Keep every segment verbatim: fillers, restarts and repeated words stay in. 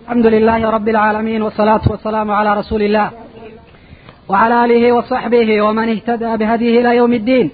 الحمد لله رب العالمين والصلاة والسلام على رسول الله وعلى آله وصحبه ومن اهتدى بهديه إلى يوم الدين.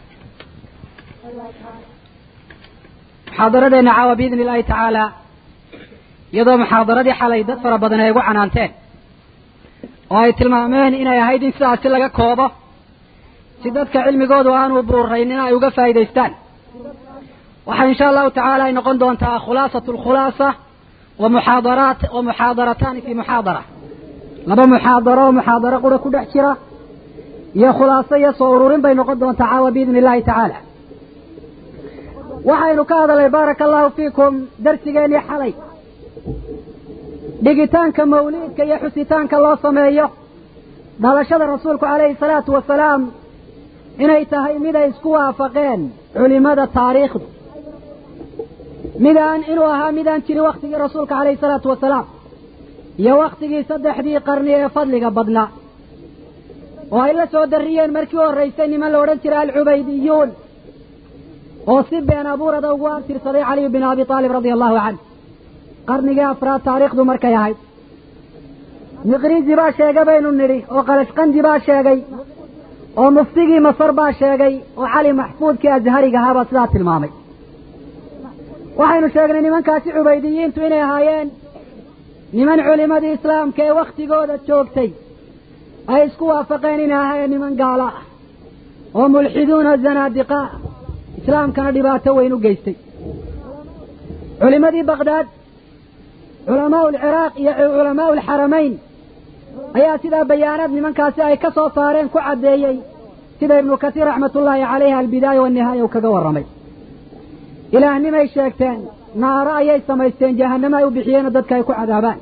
محاضرتنا عاوة بإذن الله تعالى يضع محاضرتي حالي دad fara badan ay ugu canaanteen oo ay tilmaameen inay ahayd in sidaas laga koobo si dadka cilmigoodu aanu buurrayn in ay uga faa'iideystaan. waxa insha Allah ta'ala ay noqon doontaa khulaasatul khulaasa wa muhaadarat wa muhaadaratan fi muhaadara laba muhaadaro muhaadaro qura ku dhex jira iyo khulaasa iyo soo ururin bay noqon doontaa caawa بإذن الله تعالى. waxaynu ka hadalay barakallahu fiikum darsigeeni xalay dhigitaanka mawliidka iyo xusitaanka loo sameeyo dhalashada rasuulku calayhi salaatu wasalaam inay tahay mid ay isku waafaqeen culimada taariikhdu midaan inuu ahaa midaan jiri waktigii rasuulka calayhi salaatu wasalaam iyo waktigii saddexdii qarni ee fadliga badnaa oo ay la soo darriyeen markii horraysay niman la odhan jiray alcubaydiyuun oo si been abuurada ugu abtirsaday caliy bin abi taalib radia allahu canhu qarnigii afraad taariikhdu markay ahayd. miqrizi baa sheegay baynu nidhi oo qalashqandi baa sheegay oo muftigii masar baa sheegay oo cali maxfuudkii azhariga ahaabaa sidaa tilmaamay. waxaynu sheegnay nimankaasi cubaydiyiintu inay ahaayeen niman culimadii islaamka ee waktigooda joogtay ay isku waafaqeen inay ahaayeen niman gaala ah oo mulxiduuna zanaadiqa islaamkana dhibaato weyn u geystay. culimadii baqdaad culamaa ulciraaq iyo culamaa ulxaramayn ayaa sidaa bayaanaad nimankaasi ay ka soo saareen ku caddeeyey sida ibnu kasiir raxmatullaahi calayhi albidaaya wannihaaya uu kaga warramay. ilaahnimay sheegteen naaro ayay samaysteen jahannamo ay u bixiyeenoo dadka ay ku cadaabaan.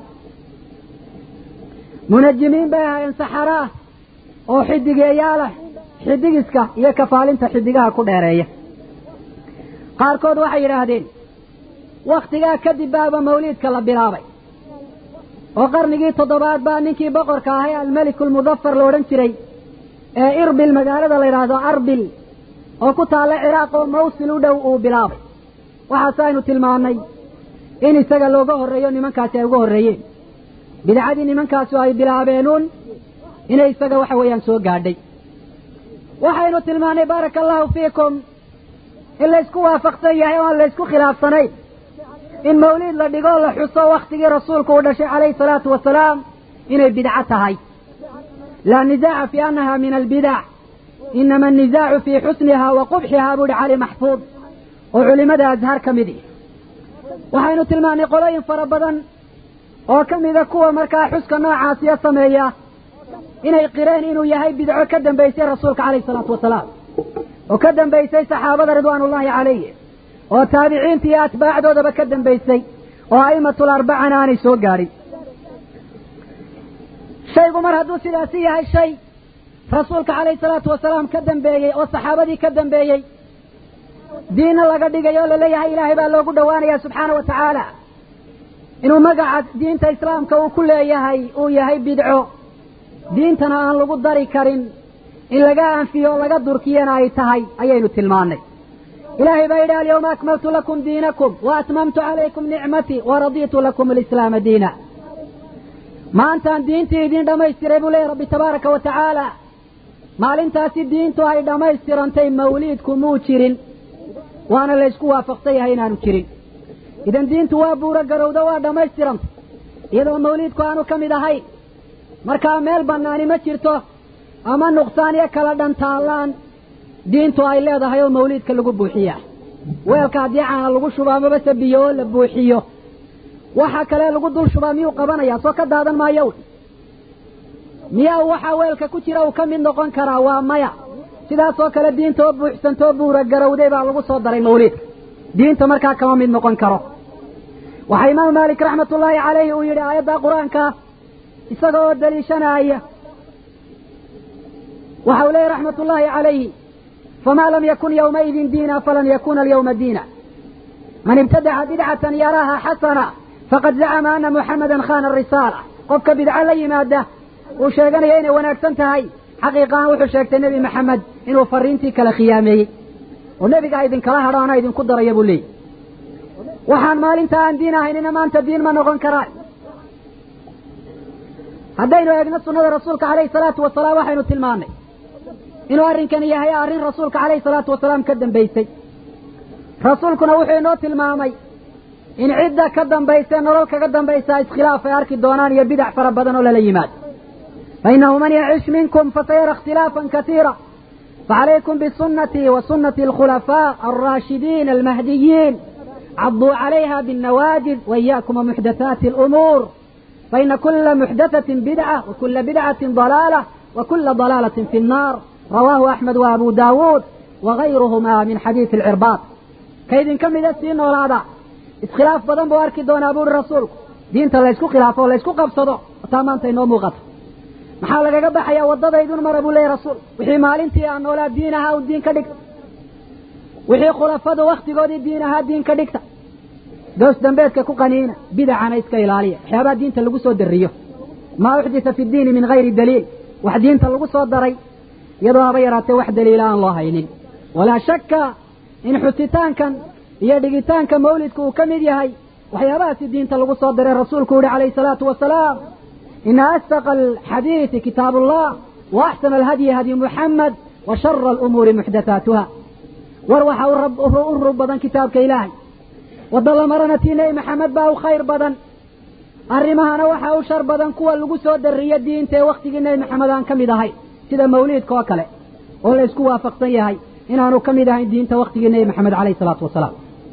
munajimiin bay ahaayeen saxara ah oo xidigeeyaalah xidigiska iyo kafaalinta xidigaha ku dheereeya. qaarkood waxay yidhaahdeen wakhtigaa kadib baaba mawliidka la bilaabay oo qarnigii toddobaad baa ninkii boqorka ahay almeliku almudafar la odhan jiray ee irbil magaalada la yidhaahdo arbil oo ku taalla ciraaq oo mawsil u dhow uu bilaabay. waxaas aynu tilmaannay in isaga looga horreeyo nimankaasi ay uga horreeyeen bidcadii nimankaasu ay bilaabeenuun inay isaga waxa weeyaan soo gaadhay. waxaynu tilmaannay baaraka allahu fiikum in laysku waafaqsan yahay oo aan laysku khilaafsanayn in mawliid la dhigo la xuso waktigii rasuulku uu dhashay calayhi salaatu wasalaam inay bidco tahay. laa nisaaca fi annaha min albidac inama annisaacu fii xusniha wa qubxiha buuhi cali maxfuud oo culimada azhar ka mid ihi. waxaynu tilmaannay qolooyin fara badan oo ka mida kuwa markaa xuska noocaasiya sameeya inay qireen inuu yahay bidco ka dambaysay rasuulka calayhi salaatu wasalaam oo ka dambaysay saxaabada ridwaanullaahi calayhi oo taabiciinta iyo atbaacdoodaba ka dambaysay oo a'immatul arbacana aanay soo gaadhin. shaygu mar hadduu sidaasi yahay shay rasuulka calayhi salaatu wasalaam ka dambeeyey oo saxaabadii ka dambeeyey diinna laga dhigay oo laleeyahay ilaahay baa loogu dhowaanayaa subxaana wa tacaala inuu magaca diinta islaamka uu ku leeyahay uu yahay bidco diintana aan lagu dari karin in laga anfiyo oo laga durkiyana ay tahay ayaynu tilmaannay. ilaahay baa yidhi alyawma akmaltu lakum diinakum wa atmamtu calaykum nicmatii wa raditu lakum alislaama diina. maantaan diintii idiin dhammaystiray buu leeyahy rabbi tabaaraka wa tacaala. maalintaasi diintu ay dhammaystirantay mawliidku muu jirin waana laysku waafaqsan yahay inaanu jirin. idan diintu waa buuro garowda waa dhammaystirantay iyadoo mawliidku aanu ka mid ahayn. markaa meel bannaani ma jirto ama nuqsaan iyo kala dhantaallaan diintu ay leedahay oo mawliidka lagu buuxiyaa. weelka haddii caana lagu shubaa amabase biyo oo la buuxiyo waxa kale lagu dul shubaa miyuu qabanayaa soo ka daadan maayo? miyaa waxaa weelka ku jira uu ka mid noqon karaa? waa maya. sidaasoo kale diinta oo buuxsantoo buura garowday baa lagu soo daray mawliidka diinta markaa kama mid noqon karo. waxaa imaamu maalik raxmatullaahi calayhi uu yidhi aayadda qur-aanka isaga oo daliishanaya waxa uu leeyahy raxmatullaahi calayhi famaa lam yakun yawmaidin diina falan yakuna alyawma diina man ibtadaca bidcatan yaraaha xasana faqad zacama ana muxamadan khana arisaala. qofka bidco la yimaada uu sheeganaya inay wanaagsan tahay xaqiiqahaan wuxuu sheegtay nebi maxamed inuu fariintii kala khiyaameeyey oo nebiga idinkala hadho ana idinku daraya buu leeyay. waxaan maalinta aan diin ahaynina maanta diin ma noqon karaan haddaynu eegno sunnada rasuulka calayhi salaatu wasalaam waxaynu tilmaannay inuu arrinkani yahay arrin rasuulka calayhi salaatu wasalaam ka dambaysay rasuulkuna wuxuu inoo tilmaamay in cidda ka dambaysa nolol kaga dambaysaa iskhilaaf ay arki doonaan iyo bidac fara badan oo lala yimaado fainahu man yacish minkum fasayara ikhtilaafan katiira facalaykum bisunatii wa sunati alkhulafaa alraashidiin almahdiyiin caduu calayha binnawaajid waiyaakum wamuxdathaati alumuur faina kula muxdathatin bidca wakula bidcatin dalaalah wakula dalaalatin fi nnaar rawaahu axmed wa abu daawuud wagayruhuma min xadiisi alcirbaad kaydin ka mida sii noolaada iskhilaaf badan buu arki doonaa buuri rasuulku diinta laysku khilaafo o laysku qabsado taa maanta inoo muuqato maxaa lagaga baxayaa waddadaydun mara buu leeyahy rasuul wixii maalintii aan noolaa diin ahaa u diin ka dhigta wixii khulafadu wakhtigoodii diin ahaa diin ka dhigta gows dambeedka ku qaniina bidacana iska ilaaliya waxyaabaha diinta lagu soo dariyo maa uxdita fi ddiini min hayri daliil wax diinta lagu soo daray iyadoo haba yaraatee wax daliila aan loo haynin walaa shakka in xusitaankan iyo dhigitaanka mawlidku uu ka mid yahay waxyaabahaasi diinta lagu soo diray rasuulku yihi calayhi salaatu wasalaam ina asdaqa alxadiidi kitaabu allah wa axsana alhadyi hadyi muxamed wa shara alumuuri muxdathaatuha war waxa u rug badan kitaabka ilaahay wadda la marana tii nebi maxamed baa u khayr badan arrimahana waxa u shar badan kuwa lagu soo dariyo diinta ee waktigii nebi maxamed aan ka mid ahay sida mawliidka oo kale oo la isku waafaqsan yahay inaanu ka mid ahayn diinta waktigii nebi maxamed calayhi salaatu wasalaam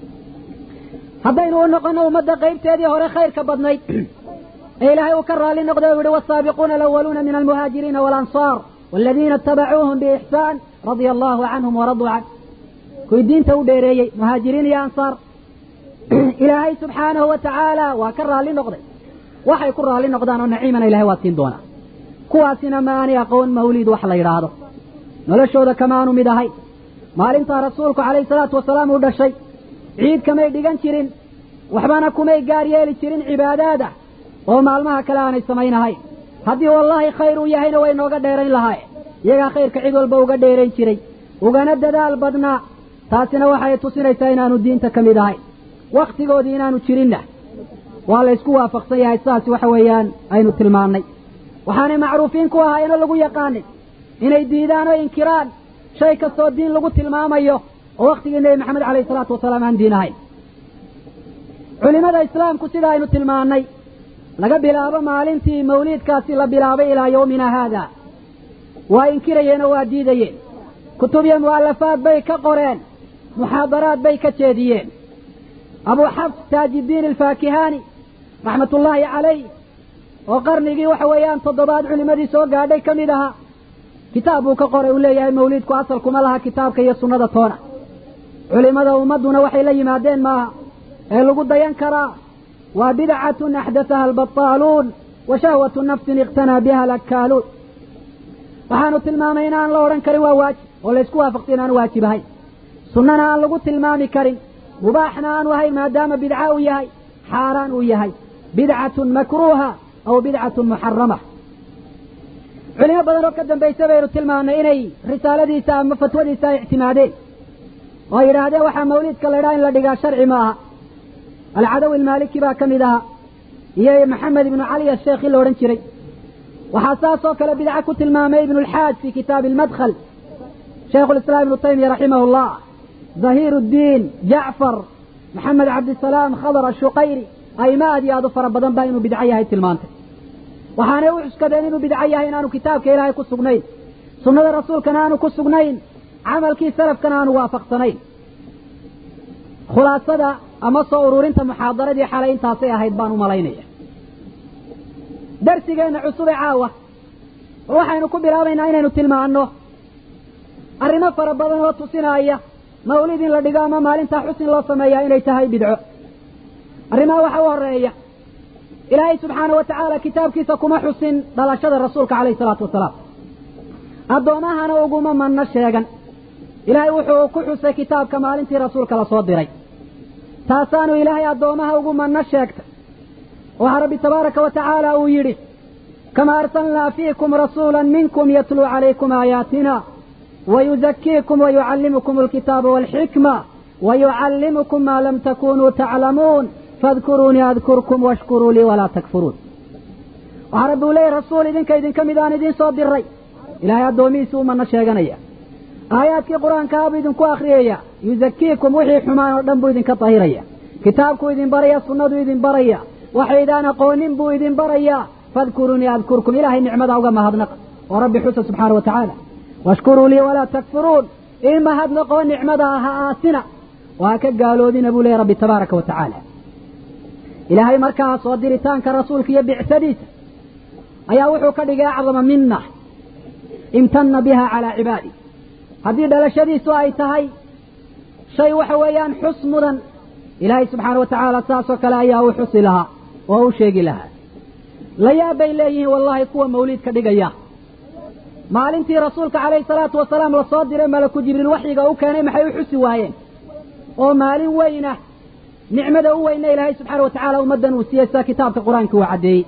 haddaynu u noqono ummadda qaybteedii hore khayrka badnayd ee ilaahay uu ka raalli noqday u yihi waasaabiquuna alawaluuna min almuhaajiriina waalansaar waaladiina itabacuuhum biixsaan radia allahu canhum waraduu can kuwii diinta u dheereeyey muhaajiriin iyo ansaar ilaahay subxaanahu wa tacaala waa ka raalli noqday waxay ku raalli noqdaan oo naciimana ilahay waa siin doonaa kuwaasina ma aanay aqoon mawliid wax la yidhaahdo noloshooda kamaanu mid ahay maalintaa rasuulku calayhi salaatu wasalaam uu dhashay ciid kamay dhigan jirin waxbana kumay gaar yeeli jirin cibaadaada oo maalmaha kale aanay samaynahayn haddii wallaahi khayr uu yahayna way nooga dheerayn lahaay iyagaa khayrka cid walba uga dheerayn jiray ugana dadaal badnaa taasina waxay tusinaysaa inaanu diinta ka mid ahay wakhtigoodii inaanu jirinna waa la ysku waafaqsan yahay sidaas waxa weeyaan aynu tilmaannay waxaanay macruufiin ku ahaayeenoo lagu yaqaanin inay diidaan oo inkiraan shay kastoo diin lagu tilmaamayo oo waktigii nebi maxamed calayhi salaatu wasalaam aan diin ahayn culimada islaamku sida aynu tilmaannay laga bilaabo maalintii mawliidkaasi la bilaabay ilaa yawmina haada waa inkirayeen oo waa diidayeen kutub iyo mu'alafaad bay ka qoreen muxaadaraad bay ka jeediyeen abu xafs taajiddiin alfaakihaani raxmatullaahi calayh oo qarnigii waxa weeyaan toddobaad culimadii soo gaadhay ka mid ahaa kitaab buu ka qoray uu leeyahay mawliidku asalkuma laha kitaabka iyo sunnada toona culimada ummadduna waxay la yimaadeen maaha ee lagu dayan karaa waa bidcatun axdathaha albataaluun wa shahwatu nafsin iqtanaa biha alakkaaluun waxaanu tilmaamay in aan la odhan karin waa waajib oo laysku waafaqsan inaanu waajib ahayn sunnana aan lagu tilmaami karin mubaaxna aanu ahayn maadaama bidca uu yahay xaaraan uu yahay bidcatun makruuha aw bidcatun muxarama culimo badan oo ka dambaysa baynu tilmaamnay inay risaaladiisa ama fatwadiisa ay ictimaadeen oo ay yidhaahdeen waxaa mawliidka la ydhaha in la dhigaa sharci ma aha alcadawi almaaliki baa ka mid ahaa iyo maxamed ibnu cali asheekhi la odhan jiray waxaa saas oo kale bidca ku tilmaamay ibnu alxaaj fi kitaabi almadkhal shaykhu lislaam ibnu taymiya raximahu llah zahiir ddiin jacfar maxamed cabdisalaam khadar ashuqayri ayma aad iyo aad u fara badan baa inuu bidco yahay tilmaantay waxaanay u cuskadeen inuu bidco yahay inaanu kitaabka ilaahay ku sugnayn sunnada rasuulkana aanu ku sugnayn camalkii salafkana aanu waafaqsanayn khulaasada ama soo ururinta muxaadaradii xalay intaasay ahayd baan u malaynaya darsigeenna cusube caawa waxaynu ku bilaabaynaa inaynu tilmaanno arrimo fara badan oo tusinaya mawlid in la dhigo ama maalintaa xusin loo sameeyaa inay tahay bidco arrimaha waxa u horeeya ilaahay subxaana wa tacaala kitaabkiisa kuma xusin dhalashada rasuulka calayhi salaatu wasalaam addoomahana uguma manno sheegan ilaahay wuxuu ku xusay kitaabka maalintii rasuulka la soo diray taasaanu ilaahay addoomaha ugu manno sheegtay waxaa rabbi tabaaraka wa tacaala uu yidhi kamaa arsalnaa fiikum rasuula minkum yatluu calaykum aayaatina wayuzakiikum wayucallimukum alkitaaba waalxikma wayucallimukum maa lam takunuu taclamuun faadkuruunii adkurkum washkuruu lii walaa takfuruun وعربوا لي رسول إذن كيدن كمدان إذن صوت الري إلهي الدومي سوما نشيغانيا آيات القرآن كابو إذن كو أخريا يزكيكم وحي حمان ودنبو إذن كطهيريا كتابكو إذن بريا سنة إذن بريا وحيدان قونين بو إذن بريا فاذكروني أذكركم إلهي النعمة وقام هذنق وربي حسن سبحانه وتعالى واشكروا لي ولا تكفرون إما هذنق ونعمة آسنا وهكذا قالوا ذي نبو لي ربي تبارك وتعالى إلهي مركها صدرتان كرسولك يبع سديس أيا وحو كدقى أعظم منا امتن بها على عبادي هذه دلشديس أي تهي شيء وحويان حسمدا إلهي سبحانه وتعالى ساسك لا أياه حس لها وهو شيق لها لا يابي إليه والله كوى موليد كدقى ما علمتي رسولك عليه الصلاة والسلام لصادر ملك جبريل وحيق أو كان محي حس واين ومالين وينه نعمة وين إلهي سبحانه وتعالى ومدن وسياسة كتاب القرآن كوعدي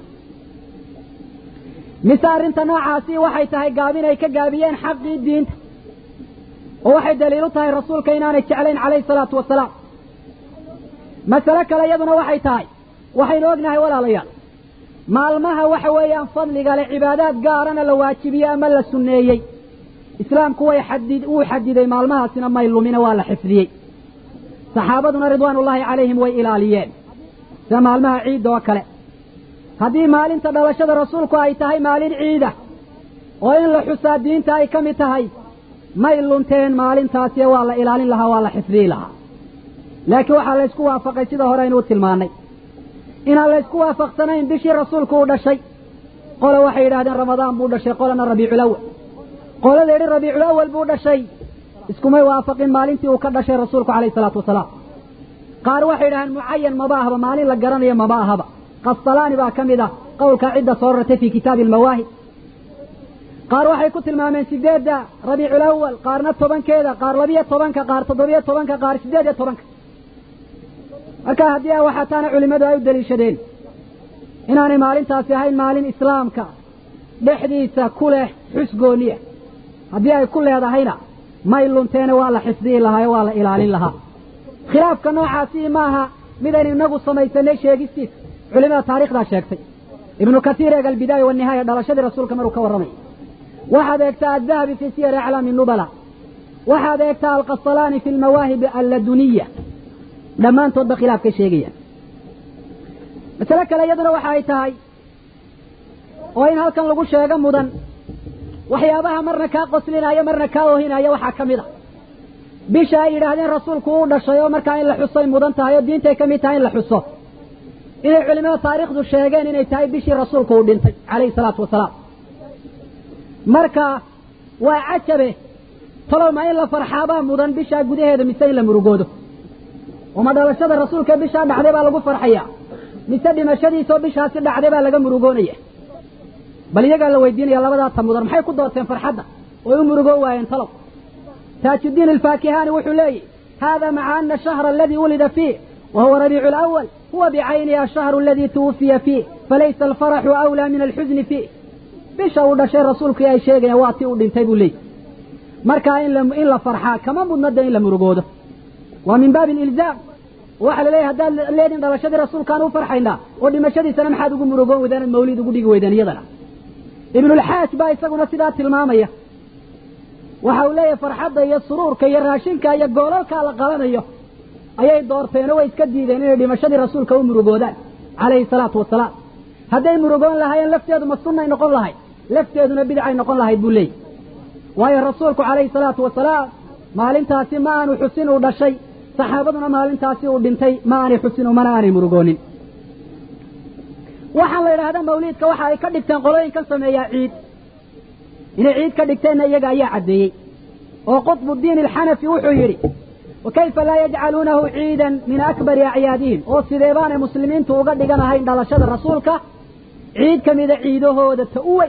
مسار انت نوعاسي وحي تهي قابين اي كقابيين حق الدين ووحي دليل تهي الرسول كينان اتشعلين عليه الصلاة والسلام مسلك لا يبنى وحي تهي وحي لوقناه ولا ليال مالمها وحويان فضل قال عبادات قارنا لواجبية أمل السنية إسلام كوى يحدد ويحدد مالمها سنة ما يلومين ولا حفظيه صحابتنا رضوان الله عليهم وإلاليين سمع الماء عيد وكله هذه مالين تدلشد رسولك أي تهي مالين عيدة وإن لحسا الدين تهي كم تهي ما يلونتين مالين تاسية ولا إلالين لها ولا حفظي لها لكن وحا ليسكو وافق سيدا هورين وتلماني إن ليسكو وافق سنين بشي رسولك ودا شيء قول وحي هذا رمضان بودا شيء قولنا الربيع الأول قول ذي الربيع الأول بودا شيء isku may waafaqin maalintii uu ka dhashay rasuulku calayhi salaatu wasalaam qaar waxay yiraahdeen muayyan mabaahaba maalin la garanayo mabaahaba qasalaani baa kamida qowlka cidda soo rartay fi kitaab al-mawaahib qaar waxay ku tilmaameen sideeda rabiicul awwal qaarna tobankeeda qaar labiyo tobanka qaar toddobiyo tobanka qaar sideed iyo tobanka marka hadii waxa taana culimadu ay u daliishadeen inaanay maalintaasi ahayn maalin islaamka dhexdiisa ku leh xusgooniya hadii ay ku leedahayna ما يلونتين ولا حفظي لها ولا إلالين لها خلاف كنوعاسي ماها مدن النقو صميتني شيء علماء تاريخ ذا شيكتي ابن كثير قال البداية والنهاية دلشد رسول كمرو كورمي واحد يكتاء الذهبي في سير أعلام النبلاء واحد يكتاء القصلاني في المواهب اللدنية لما انتو خلاف كشيئيا مثلا كلا يدنا وحايتاي وين هل كان لقو شيئا مدن waxyaabaha marna ka qoslinaya marna ka oohinaya waxa kamida bisha ay yiraahdeen rasuulku uu dhashay oo markaa in la xusay mudan tahay oo diinta ay kamid tahay in la xuso inay culimada taariikhdu sheegeen inay tahay bishii rasuulku uu dhintay calayhi salaatu wasalaam marka waa cajabe tolo ma in la farxaaba mudan bisha gudaheeda mise in la murugoodo wama dhalashada rasuulka bisha dhacday baa lagu farxaya mise dhimashadiisa bishaasi dhacday baa laga murugoonaya بل يقال لو يدين يا لبدا تمودر maxay ku doorteen farxada oo murugo waayeen talo taajuddin al-fakihani wuxuu leeyahay hada ma'a anna ash-shahr alladhi wulida fihi wa huwa rabi'ul awwal huwa bi'ayni ash-shahr alladhi tuwfiya fihi falaysa al-farah awla min al-huzn fihi bisha uu dhashay rasuulku ay sheegayaan waati uu dhintay buu leeyahay marka in la in la farxa kama mudnada in la murugoodo wa min bab al-ilzam waxa la leeyahay hadal leedin dhalashadii rasuulkaan u farxayna oo dhimashadiisana maxaad ugu murugoon wadaan mawlid ugu dhigi weydaan iyadana ابن الحاج با isaguna sidaa tilmaamaya waxa uu leeyahay farxada iyo suruurka iyo raashinka iyo goolalka la qalanayo ayay doorteen oo iska diideen inay dhimashadii rasuulka u murugoodaan calayhi salaatu wasalaam haday murugoon lahaayeen lafteedu ma sunnay noqon lahayd lafteeduna bidcay noqon lahayd buu leeyahay waayo rasuulku calayhi salaatu wasalaam maalintaasi ma aanu xusin u dhashay saxaabaduna maalintaasi uu dhintay ma aanu xusin mana aanu murugoonin waxaan la yiraahdaa mawlidka waxa ay ka dhigteen qolooyinka sameeya ciid inay ciid ka dhigteen iyaga ayaa cadeeyay oo qutb الدين الحنفي wuxuu yiri وكيف لا يجعلونه عيدا من أكبر أعيادهم oo sideebaan muslimiintu uga dhiganahay dhalashada rasuulka ciid kamida ciidahooda taaway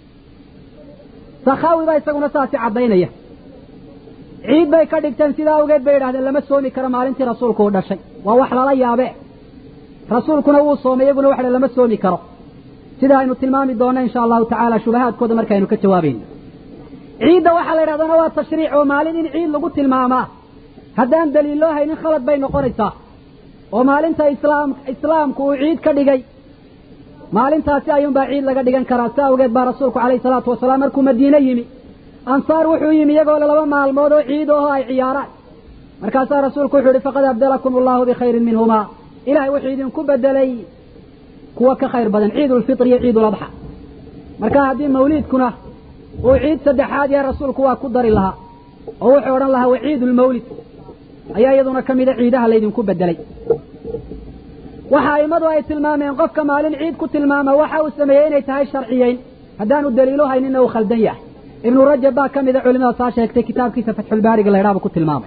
saxaawi bay isaguna saasi cadeynaya ciid bay ka dhigteen sida awgeed bay yiraahdeen lama soomi karo maalintii rasuulku uu dhashay waa wax lala yaabay rasuulkuna uu soomay iyaguna wax lama soomi karo sida aynu tilmaami doona insha Allah ta'ala shubahaadkooda markaynu ka jawaabeyno ciida waxa la yiraahdaa waa tashriic oo maalin in ciid lagu tilmaama haddaan daliil loo haynin khalad bay noqonaysaa oo maalinta islaam islaamku uu ciid ka dhigay maalintaasi ayuun baa ciid laga dhigan karaa saa awgeed baa rasuulku calayhi salaatu wasalaam markuu madiine yimi ansaar wuxuu yimi iyagoo laba maalmood oo ciid oo ay ciyaaraan markaasaa rasuulku wuxuu yihi faqad abdalakum allahu bikhayrin minhumaa ilahay wuxuu idinku bedelay kuwa ka khayr badan ciid ulfitr iyo ciid uladxa marka haddii mawliidkuna uu ciid saddexaad yahay rasuulku waa ku dari lahaa oo wuxuu odhan lahaa waciid ulmawlid ayaa iyaduna ka mida ciidaha laydinku bedelay waxa aimadu ay tilmaameen qofka maalin ciid ku tilmaama waxa uu sameeyey inay tahay sharciyeyn haddaanu daliilo haynina uu khaldan yahay ibnu rajab baa ka mida culimada saa sheegtay kitaabkiisa fatxulbaariga la yidhaha buu ku tilmaamay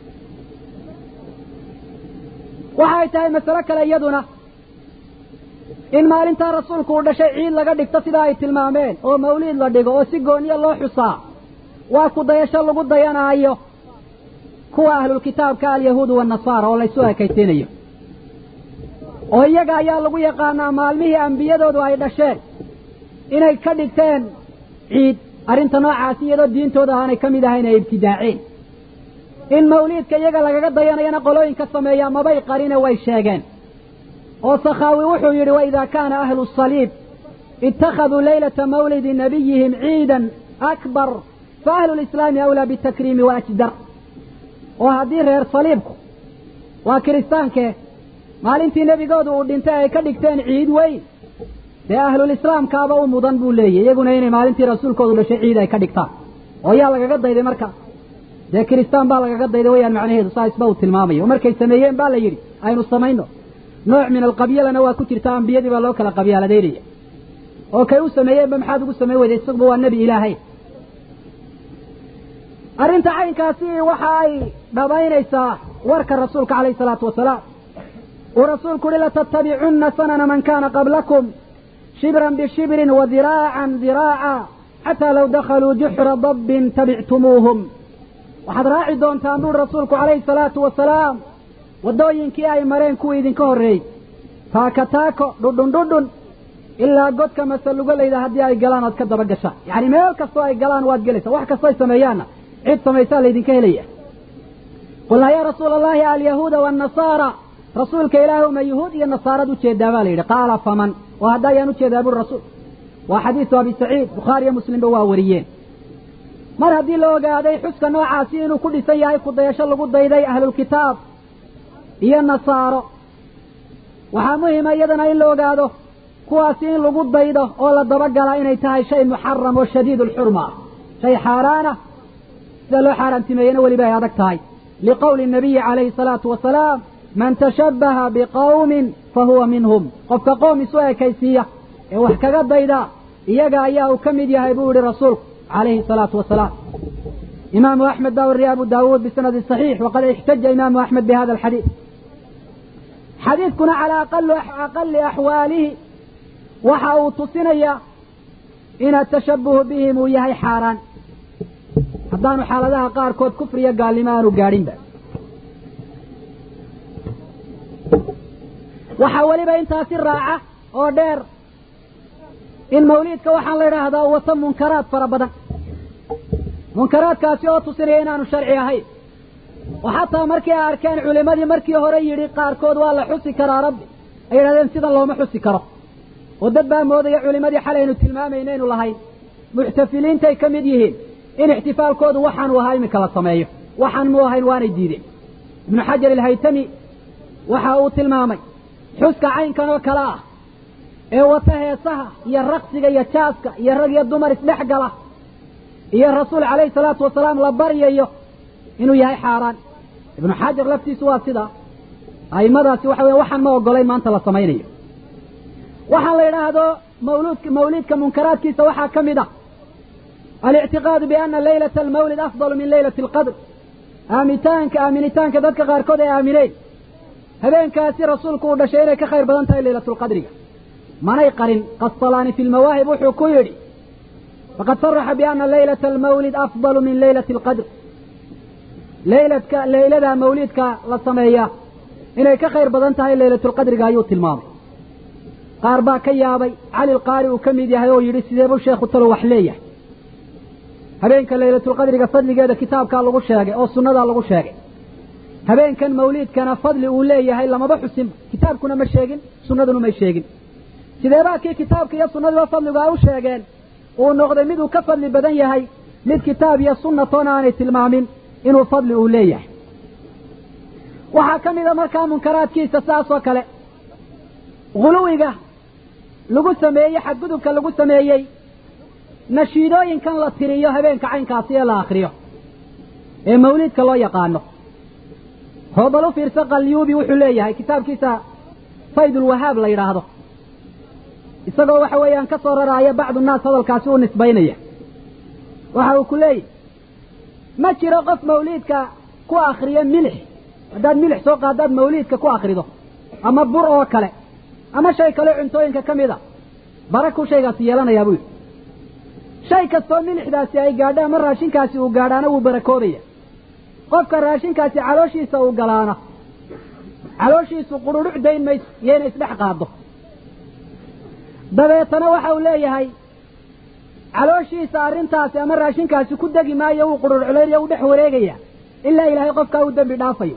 waxa ay tahay masalo kale iyaduna in maalintaa rasuulku uu dhashay ciid laga dhigto sidaa ay tilmaameen oo mawliid la dhigo oo si gooniya loo xusaa waa ku dayasho lagu dayanaayo kuwa ahlulkitaabka alyahuudu waannasaara oo laysu ekaysiinayo oo iyaga ayaa lagu yaqaanaa maalmihii ambiyadoodu ay dhasheen inay ka dhigteen ciid arrinta noocaasi iyadoo diintooda aanay ka mid ahayn ay ibtidaaceen in mawliidka iyaga lagaga dayanayana qolooyinka sameeya mabay qarine way sheegeen oo sakhaawi wuxuu yidhi waidaa kaana ahlu saliib ittakhaduu laylata mawlidi nabiyihim ciidan akbar fa ahlu lislaami awlaa bitakriimi wa ajdar oo haddii reer saliibku waa kiristaankee maalintii nebigoodu uu dhintay ay ka dhigteen ciid weyn dee ahlulislaamkaaba u mudan buu leeyahy iyaguna inay maalintii rasuulkoodu dhashay ciid ay ka dhigtaan oo yaa lagaga dayday marka dee kiristaan baa lagaga dayday wayaan macnaheedu saa isba uu tilmaamayo markay sameeyeen baa la yidhi aynu samayno nooc min alqabyalana waa ku jirta ambiyadii baa loo kala qabyaaladeynaya oo kay u sameeyeenba maxaad ugu samey weyday isaguba waa nebi ilaahay arrinta caynkaasi waxa ay dhabaynaysaa warka rasuulka calayhi salaatu wasalaam uu rasuulku uhi latattabicunna sanana man kaana qablakum shibran bishibrin wa diraacan diraaca xataa law dakhaluu juxra dabbin tabictumuuhum waxaad raaci doontaan buuri rasuulku calayhi salaatu wasalaam waddooyinkii ay mareen kuwii idinka horreeyey taaka taako dhudhun dhudhun ilaa godka masalugalayda haddii ay galaan aad ka daba gashaan yacni meel kastoo ay galaan waad gelaysaa wax kastoo ay sameeyaanna cid samaysaa laydinka helaya qulnaa yaa rasuula allahi alyahuuda waannasaara rasuulka ilaahu ma yuhuud iyo nasaarad ujeedaa baa la yidhi qaala faman oo hadda ayaan ujeedaa buri rasuul waa xadiisu abi saciid bukhaari iyo muslimba waa wariyeen mar haddii la ogaaday xuska noocaasi inuu ku dhisan yahay ku dayasho lagu dayday ahlulkitaab iyo nasaaro waxaa muhima iyadana in la ogaado kuwaasi in lagu daydo oo la dabagalaa inay tahay shay muxaram oo shadiid ulxurma ah shay xaaraana sida loo xaaraantimeeyena weliba ay adag tahay liqowli nabiyi calayhi salaatu wasalaam man tashabbaha biqawmin fa huwa minhum qofka qowm isu ekaysiiya ee wax kaga dayda iyaga ayaa uu ka mid yahay buu yihi rasuulku calayhi salaatu wasalaam imaamu axmed baa wariye abu daawuud bisanadi saxiix waqad ixtaja imaamu axmed bihada alxadiid xadiidkuna calaa aqali axwaalihi waxa uu tusinaya in atashabuhu bihim uu yahay xaaraan haddaanu xaaladaha qaarkood kufriya gaalnimo aanu gaadhinba waxaa weliba intaasi raaca oo dheer in mawliidka waxaan la idhaahdaa wato munkaraad fara badan munkaraadkaasi oo tusinaya inaanu sharci ahayn oo xataa markii ay arkeen culimadii markii hore yidhi qaarkood waa la xusi karaa rabbi ay yidhahdeen sidan looma xusi karo oo dad baa moodaya culimadii xalaynu tilmaamaynainu lahayn muxtafiliintay ka mid yihiin in ixtifaalkoodu waxaanu ahaa iminka la sameeyo waxaan mu ahayn waanay diideen ibnu xajar ilhaytami waxa uu tilmaamay xuska caynkan oo kale ah ee wata heesaha iyo raqsiga iyo jaaska iyo rag iyo dumar isdhex gala iyo rasuul calayhi salaatu wasalaam la baryayo inuu yahay xaaraan ibnu xajar laftiisu waa sida aimadaasi waxa weya waxaan ma ogolayn maanta la samaynayo waxaa la yidhaahdo mawluudka mawliidka munkaraadkiisa waxaa ka mid ah alictiqaadu biana laylata almawlid afdalu min laylati alqadr aamitaanka aaminitaanka dadka qaarkood ay aamineen habeenkaasi rasuulku uu dhashay inay ka khayr badan tahay laylatulqadriga manay qarin qasalaani fi lmawaahib wuxuu ku yidhi faqad saraxa biana laylata almawlid afdalu min laylati alqadr layladka laylada mawliidka la sameeya inay ka khayr badan tahay laylatulqadriga ayuu tilmaamay qaar baa ka yaabay cali alqaari uu ka mid yahay oo yidhi sideebuu sheekhu talo wax leeyahay habeenka laylatulqadriga fadligeeda kitaabkaa lagu sheegay oo sunnadaa lagu sheegay habeenkan mawliidkana fadli uu leeyahay lamaba xusin kitaabkuna ma sheegin sunnaduna may sheegin sideebaa kii kitaabka iyo sunnada fadliga u sheegeen uu noqday mid uu ka fadli badan yahay mid kitaab iyo sunna toona aanay tilmaamin inuu fadli uu leeyahay. waxaa ka mid a markaa munkaraadkiisa saas oo kale guluwiga lagu sameeyey xadgudubka lagu sameeyey nashiidooyinkan la tiriyo habeenka caynkaasi ee la akriyo ee mawlidka loo yaqaano. hoobal u fiirsa qalyuubi wuxuu leeyahay kitaabkiisa faydul wahaab la yidhaahdo isagoo waxa weeyaan ka soo raraaya bacdu naas hadalkaasi u nisbaynaya waxa uu ku leeyahy ma jiro qof mawliidka ku akriyo milix haddaad milix soo qaadaad mawliidka ku akrido ama bur oo kale ama shay kale cuntooyinka ka mid a baraku shaygaasi yeelanayaa buu yidhi. shay kastoo milixdaasi ay gaadho ama raashinkaasi uu gaadhaana wuu barakoobaya. qofka raashinkaasi calooshiisa uu galaana calooshiisu qurudhuc dayn mayso iyayna isdhex qaado. dabeetana waxa uu leeyahay calooshiisa arrintaasi ama raashinkaasi ku degi maayo wuu qurudhucleynaya u dhex wareegaya ilaa ilaahay qofkaa uu dembi dhaafayo.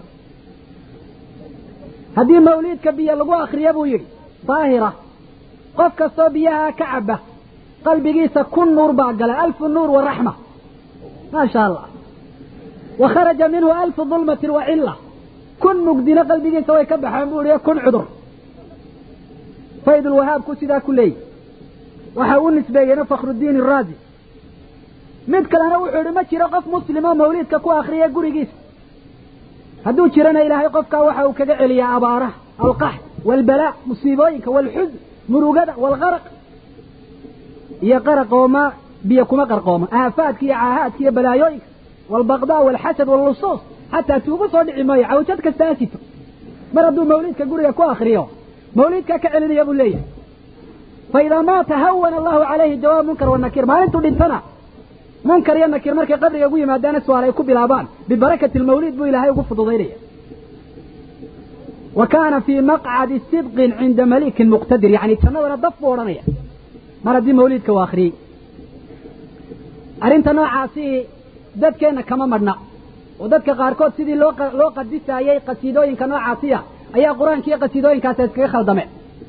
haddii mawliidka biyo lagu akriyo buu yidhi daahira qof kastoo biyaha ka caba qalbigiisa kun nuur baa galay alfu nuur waraxma maa sha allah wa kharaja minhu alfu dulmatin wa cilla kun mugdina qalbigiisa way ka baxeen buu yihi kun cudur. faydul wahaabku sidaa ku leeyahy waxa uu nisbeeyeyna fakhrudiin iraazi. mid kalena wuxuu yihi ma jiro qof muslimo mawliidka ku akriya gurigiisa hadduu jirana ilaahay qofkaa waxa uu kaga celiyaa abaaraha alqax walbalaa musiibooyinka walxuzn murugada walgaraq iyo qaraqooma biyo kuma qarqooma aafaadka iyo caahaadka iyo balaayooyinka walbaqdaa walxasad wallusuus xataa tuugu soo dhici maayo cawjad kasta asito mar hadduu mawliidka guriga ku akriyo mawliidkaa ka celinaya buu leeyahay. fa idaa maata hawana allahu calayhi jawaab munkar wanakiir maalintuu dhintana munkar iyo nakiir markay qabriga ugu yimaadaana su-aal ay ku bilaabaan bibarakati lmawliid buu ilaahay ugu fududaynaya. wa kaana fii maqcadi sidqin cinda malikin muqtadir yani jannadana daf buu odhanaya mar haddii mawliidka uu akriyey. arrinta noocaasi dadkeenna kama madhna oo dadka qaarkood sidii loo loo qadisaayey qasiidooyinka noocaasiya ayaa qur-aanka iyo qasiidooyinkaasi iskaga khaldameen.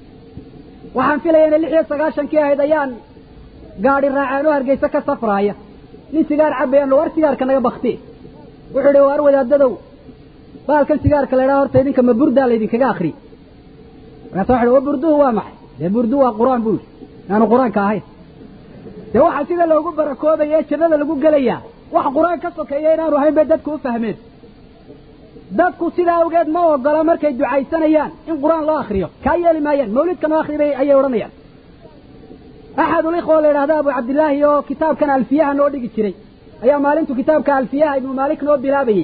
waxaan filaya inay lix iyo sagaashankii ahayd ayaan gaadhi raaceen oo hargeysa ka safraaya nin sigaar cabayaan war sigaarka naga bakti wuxuu ihi waar wadaadadow baalkan sigaarka la idhaha horta idinka ma burdaa laydinkaga akri markaasa waxa wa burduhu waa maxay dee burdu waa qur-aan buu yidhi inaanu qur-aanka ahayn. dee waxaa sida loogu barakoobaya ee jannada lagu gelayaa wax qur-aan ka sokeeya inaanu ahayn bay dadku u fahmeen. dadku sidaa awgeed ma ogola markay ducaysanayaan in qur-aan loo akriyo kaa yeeli maayaan mawlidka noo akri bay ayay odhanayaan. axadulikhwa la idhahda abu cabdillaahi oo kitaabkan alfiyaha noo dhigi jiray ayaa maalintu kitaabka alfiyaha ibnu maalik noo bilaabayey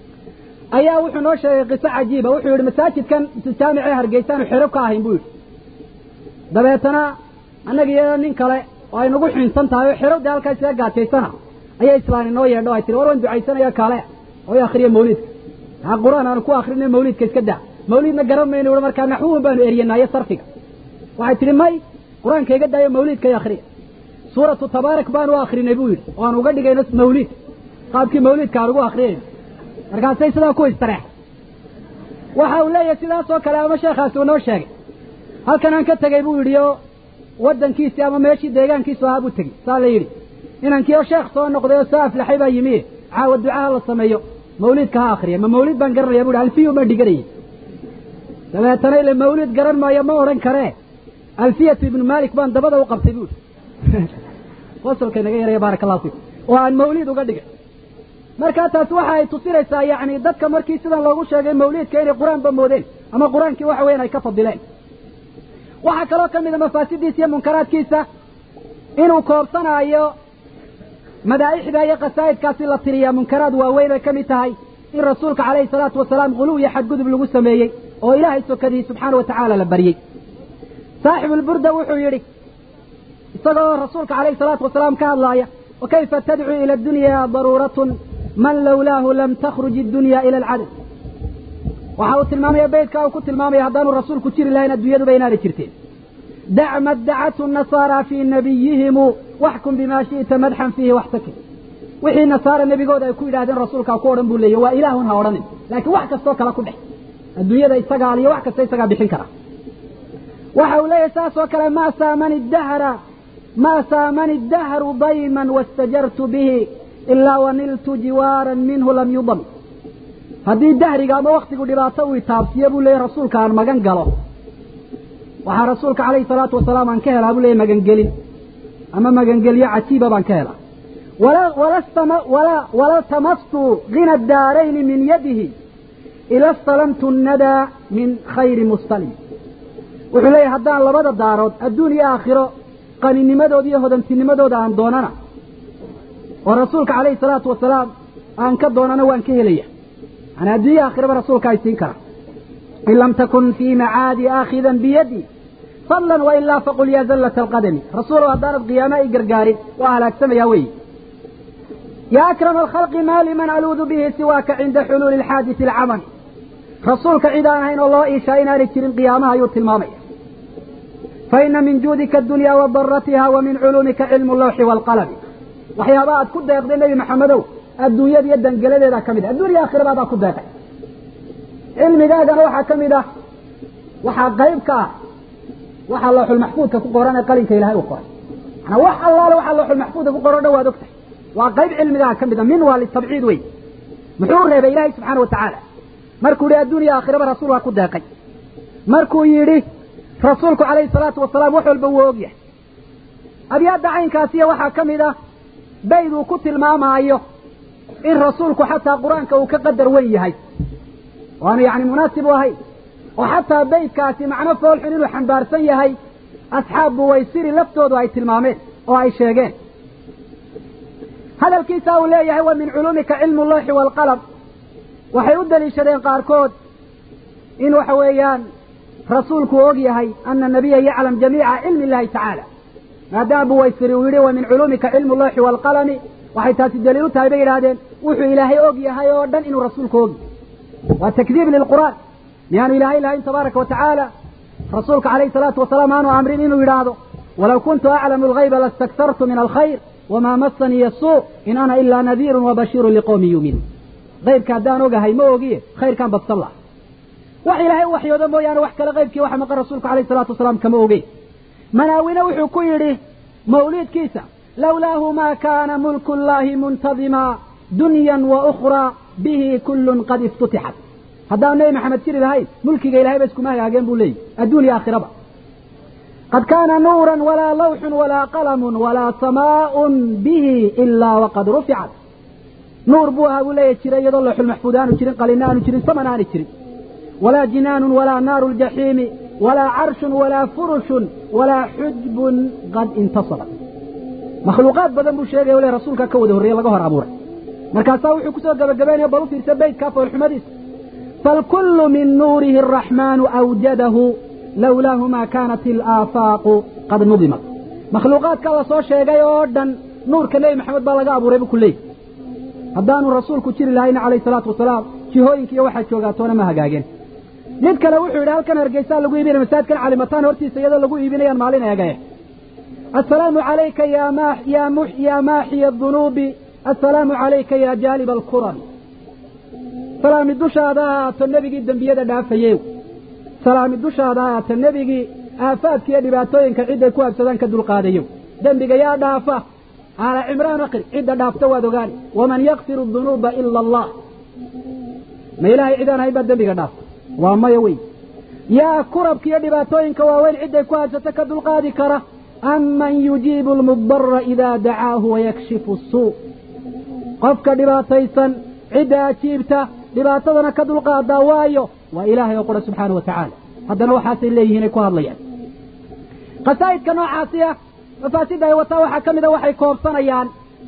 ayaa wuxuu noo sheegay qiso cajiiba. wuxuu yidhi masaajidkan jaamicee hargeysaanu xero ka ahayn buu yidhi. dabeetana annaga iyo nin kale oo ay nagu xiinsan tahay oo xero dee halkaa isaga gaajaysana ayay islaani noo yeedho ay tiri war waan ducaysanaya kaale oo i akriya mawliidka haa qur-aan aanu ku akrinay mawliidka iska daa mawliidna garan mayno ui markaa naxwuhun baanu eryanaayo sarfiga. waxay tihi may qur-aanka iga daayo mawliidka i akriya suuratu tabaarak baanu u akrinay buu yidhi oo aan uga dhigayno mawliid qaabkii mawliidka aan ugu akriyayno markaasay sidaa ku istareex. waxa uu leeyahay sidaas oo kale ama sheekhaasi uu noo sheegay halkan aan ka tegay buu yidhi oo waddankiisii ama meeshii deegaankiisu ahaa buu tegey saa la yidhi inankii oo sheekh soo noqday oo soo aflaxay baa yimi caawa ducaha la sameeyo mawliidka ha akriya ma mawliid baan garanaya buu yidhi alfiyu baan dhiganayay. dabeetana ile mawliid garan maayo ma odhan karee alfiyatu ibnu maalik baan dabada u qabtay buu yidhi qosolka naga yaraya baaraka allahu fiikum oo aan mawliid uga dhigay. markaa taas waxa ay tusinaysaa yacni dadka markii sidan loogu sheegay mawliidka inay qur-aanba moodeen ama qur-aankii waxa weyan ay ka fadileen. waxaa kaloo ka mid a mafaasidiisa iyo munkaraadkiisa inuu koobsanaayo madaa'ixda iyo qasaa'idkaasi la tiriyaa munkaraad waaweyn ay ka mid tahay in rasuulka calayhi salaatu wasalaam quluw iyo xadgudub lagu sameeyey oo ilaahay sokadii subxaana wa tacaala la baryey. saaxibulburda wuxuu yidhi isagoo rasuulka calayhi salaatu wasalaam ka hadlaaya wakayfa tadcuu ila addunya daruuratun man lowlaahu lam takhruj iddunya ila alcadl. waxa uu tilmaamaya beydkaa uu ku tilmaamaya haddaanu rasuulku jiri lahayn adduunyaduba inaanay jirteen. dac ma dacatu nasaara fii nabiyihimu waxkum bimaa shi'ta madxan fiihi waxtakim. wixii nasaara nebigooda ay ku yidhahdeen rasuulkaa ku odhan buu leeyahy waa ilaahun ha odhanin laakiin wax kastoo kale ku dhex adduunyada isagaa aliyo wax kasta isagaa bixin kara. وحولي أساس وكلا ما سامني الدهر ما سامني الدهر ضيما واستجرت به إلا ونلت جوارا منه لم يضم. هذه الدهر قام وقت قد باتوي تابسي أبو لي رسولك كان مغان قاله وحا رسولك عليه الصلاة والسلام عن كهلا أبو لي مغان قلين أما مغان قليا عتيبا بان كهلا ولا, ولا, ولا, ولا تمست غنى الدارين من يده إلا استلمت الندى من خير مستلم. وحلي هدان لبدا دارود الدنيا آخره قال نمدود يهودن نمدود عن دوننا ورسولك عليه الصلاة والسلام عن كدوننا وان كهلية أنا الدنيا آخره رسولك يتنكر إن لم تكن في معادي آخذا بيدي صلا وإلا فقل يا زلة القدم. رسول هدان القيامة قرقاري وأهل أكسم يوي يا أكرم الخلق ما لمن ألوذ به سواك عند حلول الحادث العمل. رسولك عدان هين الله إيشاينا ركرين قيامها يوتي المامية. فإن من جودك الدنيا وضرتها ومن علومك علم اللوح والقلم. وحيا بعد كده يقضي النبي محمد الدنيا بيدا قليل إذا كمده الدنيا آخر بعد كده يقضي علم ذاك وحا كمده وحا غيبك وحا اللوح المحفوظ كقرآن قلنك إلهي وقرآن أنا وحا الله وحا اللوح المحفوظ كقرآن وادكته وغيب علم ذاك كمده من والتبعيد وي محور ريب إلهي سبحانه وتعالى markuu yiri adduunyo aakhiraba rasuul waa ku daaqay markuu yiri rasuulku kaleey salaatu wasalaam wax walba wuu ogyahay abiyada caynkaasiya waxa kamida baydu ku tilmaamayo in rasuulku xataa quraanka uu ka qadar weyn yahay waana yaani munaasib wahay oo xataa baydkaasi macna fool xun inuu xambaarsan yahay asxaabu waysiri laftoodu ay tilmaameen oo ay sheegeen hadalkiisa uu leeyahay wa min culumika ilmu allahi wal qalam waxay u daliishadeen qaarkood in waxa weeyaan rasuulku og yahay anna nabiyya ya'lam jamii'a ilmi allahi ta'ala maadaama waysiri uu yiri wa min culumika ilmu allahi wal qalam waxay taasi daliil u tahay bay yiraahdeen wuxuu ilaahay og yahay oo dhan inuu rasuulku og wa takdiib lil qur'an yani ilaahay ilaahay tabaaraka wa ta'ala rasuulka alayhi salatu wa salam aanu amrin inuu yiraahdo walaw kuntu a'lamu al-ghayba lastakthartu min al-khayr wama massani as-su' in ana illa nadhirun wa bashirun liqawmin yu'minun غير كادان وجهي ما وجيه خير كان بتصلح وإلهي وحي ودم ويانا وحكى لغيبك وحمق رسولك عليه الصلاة والسلام كما وجيه مناوينا وحي كيره مولد كيسا لولاه ما كان ملك الله منتظما دنيا وأخرى به كل قد افتتحت هذا النبي محمد كير الهي ملكي إلهي بس كما يعجب لي الدنيا آخرة قد كان نورا ولا لوح ولا قلم ولا سماء به إلا وقد رفعت نور بوها ولا يشري يضل المحفوظان وشرين قلنان وشرين سمنان يشري ولا جنان ولا نار الجحيم ولا عرش ولا فرش ولا حجب قد انتصرت مخلوقات بدن بشيء ولا رسولك كوده الريال جهر أبوه مركز وحي كسر جب جبان يبلو في سبيت كافر الحمديس فالكل من نوره الرحمن أوجده لولاه ما كانت الآفاق قد نظمت مخلوقات كلا صور شيء جاي نور كلي محمد بالله أبو ريب كلي هدان الرسول كتير الله عليه الصلاة والسلام شهوينك يوحد شوقاتونا ما هجاجين نذكر لو وحول هالكن أرجيسان لقوا يبين مساعد كان على متان ورتي سيدا لقوا يبين يا معلنا يا جاي السلام عليك يا ماح يا مح يا ماحي الذنوب السلام عليك يا جالب القرى سلام الدش هذا النبي جدا بيدا دافيو سلام الدش هذا النبي آفات كي دباتوين كعدة كواب سدان كدول قاديو دنبي يا دافة على عمران أقل عدة دافتوا دوغاني ومن يغفر الذنوب إلا الله ما إلهي عدان هيبات دنبي داف وما يوي يا كرب كي دباتوين كواوين عدة كواب ستكدول قادي كره أمن يجيب المضطر إذا دعاه ويكشف السوء قفك دباتيسا عدة أجيبته دباتنا كدول قادا وايو وإلهي يقول سبحانه وتعالى هذا نوع حاسي اللي هنا يكون الله قصائد كنوع حاسية مفاسدها وطاوحة كمذا وحي كورصانيان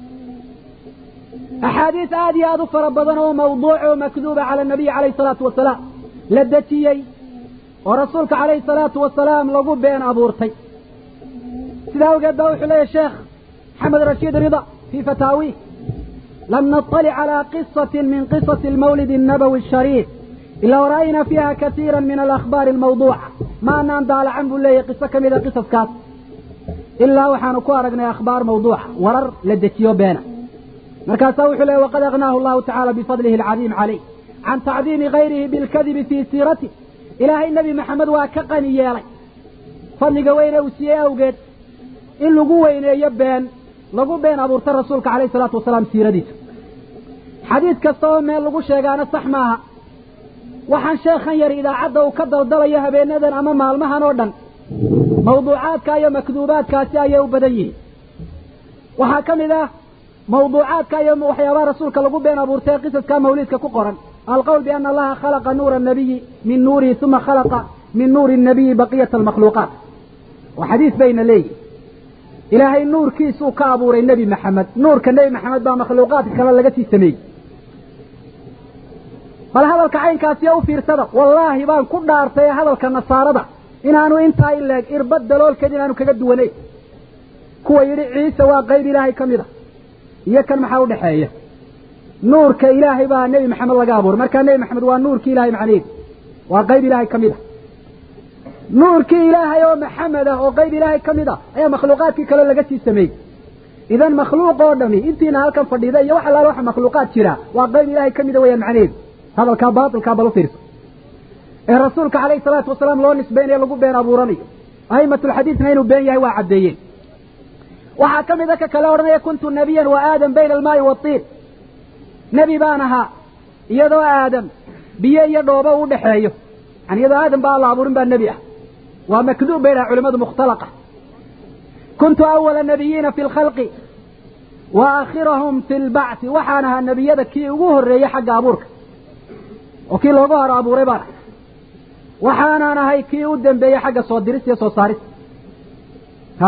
أحاديث آدي أظفر ربضنا وموضوع ومكذوبة على النبي عليه الصلاة والسلام لدتيي ورسولك عليه الصلاة والسلام لقوا بين أبورتي سيداو قد دوح لي الشيخ حمد رشيد رضا في فتاويه لم نطلع على قصة من قصص المولد النبوي الشريف إلا ورأينا فيها كثيرا من الأخبار الموضوعة ما نام دال عنه اللي قصة كميدة قصص كات إلا وحان كوارقنا أخبار موضوعة ورر لدتيو بينا مركز سوح له وقد أغناه الله تعالى بفضله العظيم عليه عن تعظيم غيره بالكذب في سيرته إلهي النبي محمد وكقني يالي fadliga weyne uu siiyey awgeed in lagu weyneeyo been lagu been abuurta rasuulka calayhi salaatu wasalaam siiradiisa xadiid kasta oo meel lagu sheegaana sax maaha waxaan sheekhan yar idaacadda uu ka daldalayo habeenadan ama maalmahan oo dhan mawduucaadka iyo makduubaadkaasi ayay u badan yihiin waxaa ka mid ah mawduucaadka iyo waxyaabaha rasuulka lagu been abuurtay qisaska mawliidka ku qoran alqowl biana allaha khalaqa nuura nabiyi min nuurihi uma khalaqa min nuuri nabiyi baqiyata almakhluuqaat waa xadiis bayna leeyihi ilaahay nuurkiisuu ka abuuray nebi maxamed nuurka nebi maxamed baa makhluuqaadka kale laga sii sameeyey bal hadalka caynkaasiyo u fiirsada wallaahi baan ku dhaartay hadalka nasaarada inaanu intaa ileeg irbad daloolkeed inaanu kaga duwanayn kuwa yidhi ciise waa qayb ilaahay ka mid a iyo kan maxaa u dhexeeya nuurka ilaahay baa nebi maxamed laga abuuray markaa nebi maxamed waa nuurkii ilaahay macnaheedu waa qayb ilaahay ka mid a nuurkii ilaahay oo maxamed ah oo qayb ilaahay ka mid a ayaa makhluuqaadkii kale laga sii sameeyey idan makhluuq oo dhami intiina halkan fadhiida iyo wax allaale waxa makhluuqaad jira waa qayb ilaahay ka mid a weyaan macnaheedu hadalkaa baatilkaa bal u fiirso ee rasuulka calayhi salaatu wasalaam loo nisbaynayo lagu been abuuranayo a'imatulxadiidna inuu been yahay waa caddeeyeen waxaa ka mid a ka kale odhanaya kuntu nabiyan wa aadam bayna almaa'i waatiin nebi baan ahaa iyadoo aadam biyo iyo dhoobo u dhexeeyo yani iyadoo aadam baa la abuurin baa nebi ah waa makduub bay dhaha culimadu mukhtalaqa kuntu awala nabiyiina fi lkhalqi wa aakhirahum fi lbacthi waxaan ahaa nebiyada kii ugu horreeyey xagga abuurka oo kii looga hor abuuray baan ahay waxaanaan ahay kii u dambeeyey xagga soo diris iyo soo saaris ha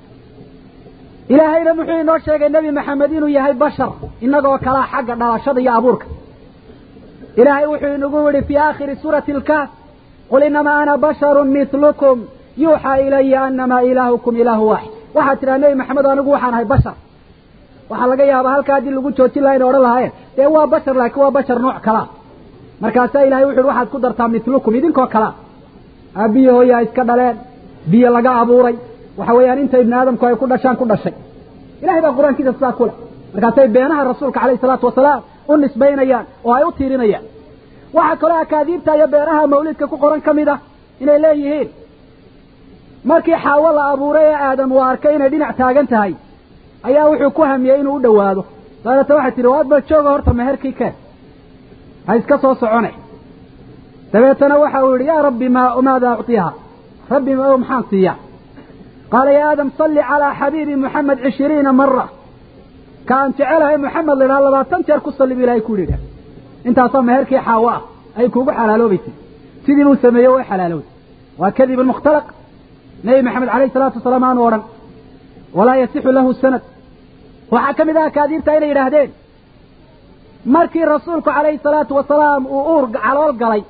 ilaahayna muxuu inoo sheegay nebi maxamed inuu yahay bashar inagoo kalaa xagga dhalashada iyo abuurka ilaahay wuxuu inagu yidhi fii aakhiri suurati alkaaf qul inamaa ana basharun mitlukum yuuxaa ilaya anamaa ilaahukum ilaahu waaxid waxaad tidhaha nebi maxamed anigu waxaan ahay bashar waxaa laga yaabaa halkaa haddii lagu joojin laha ina odhan lahaayeen dee waa bashar laakiin waa bashar nooc kalaa markaasaa ilahay wuxu uhi waxaad ku dartaa mitlukum idinkoo kalaa aabbiyo hooyaa iska dhaleen biyo laga abuuray waxa weeyaan inta ibni aadamku ay ku dhashaan ku dhashay ilahay baa qur-aankiisa sidaa kule markaasay beenaha rasuulka calayhi salaatu wasalaam u nisbaynayaan oo ay u tiirinayaan waxaa kaloo akaadiibta iyo beeraha mawlidka ku qoran ka mid ah inay leeyihiin markii xaawo la abuuray ee aadam uu arkay inay dhinac taagan tahay ayaa wuxuu ku hamiyey inuu u dhowaado dabeeta waxay tihi waadba jooga horta meherkii keen ha iska soo socone dabeetana waxa uu yidhi yaa rabbi ma maada uctiiha rabbi ma maxaan siiyaa qaala ya aadam salli calaa xabiibi muxamed cishiriina mara ka aan jecelahay muxamed la yidhaha labaatan jeer ku salli bu ilahay ku yidhi intaasoo meherkii xaawo ah ay kuugu xalaaloobaysay sidii buu sameeyey way xalaalowday waa kadib mukhtalaq nebi maxamed calayhi salaatu wasalaam aanu odhan walaa yasixu lahu sanad waxaa ka mid ah akaadiibta inay yidhaahdeen markii rasuulku calayhi salaatu wasalaam uu uur calool galay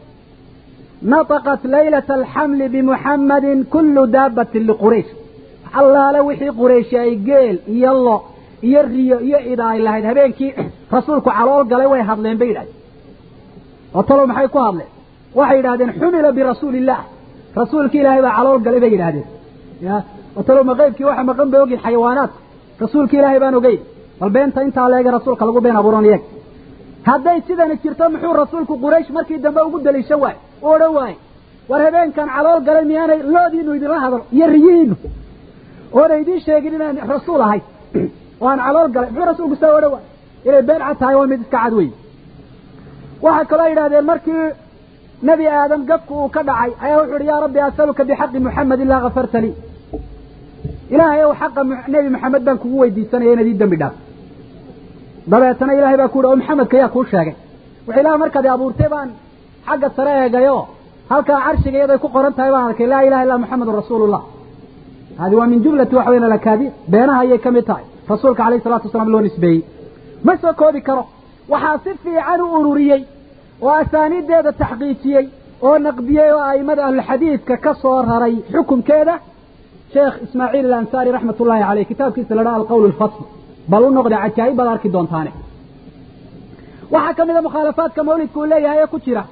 nataqat laylata alxamli bimuxammadin kullu daabatin liquraysh allaale wixii qurayshi ay geel iyo lo iyo riyo iyo ida ay lahayd habeenkii rasuulku calool galay way hadleen bay yidhahdeen oo talow maxay ku hadleen waxay yidhahdeen xumila birasuuli illah rasuulkii ilaahay baa calool galay bay yidhahdeen ya oo talow ma qaybkii waxa maqan bay ogyihin xayawaanaadka rasuulkii ilaahay baan ogeyn bal beenta intaa leega rasuulka lagu been abuuran iyag hadday sidani jirto muxuu rasuulku quraysh markii dambe ugu daliishan waaye u odhan waaye war habeenkan calool galay miyaanay loodiinu idinla hadal iyo riyihiinu oona idiin sheegin inaan rasuul ahay oo aan calool galay muxuu rasuulku saa odhan waaye inay been cad tahay waa mid iska cad wey waxaa kaloo yidhahdeen markii nebi aadam gabku uu ka dhacay ayaa wuxu uhi yaa rabbi asaluka bixaqi muxamed ilaa kafarta lii ilaahay ow xaqa nebi maxamed baan kugu weydiisanaya inaad ii dembi dhaaf dabeetana ilahay baa ku yidhi oo maxamedka yaa kuu sheegay wuxuu ilaha markaad abuurtay baan xagga sare eegayo halkaa carshiga iyaday ku qoran tahay baan arkay laa ilaha illa muxamedun rasuulullah hadi waa min jumlati waxa weyan alakaadiib beenaha ayay ka mid tahay rasuulka calayhi salatu wasalaam loo nisbeeyey ma soo koobi karo waxaa si fiican u ururiyey oo asaaniiddeeda taxqiijiyey oo naqdiyey oo aimada ahlulxadiidka ka soo raray xukunkeeda sheekh ismaaciil alansaari raxmat ullaahi caleyh kitaabkiisa la dhaha alqowl alfasl bal u noqda cajaa'ib baad arki doontaane waxaa ka mid a mukhaalafaadka mawlidka uu leeyahay ee ku jira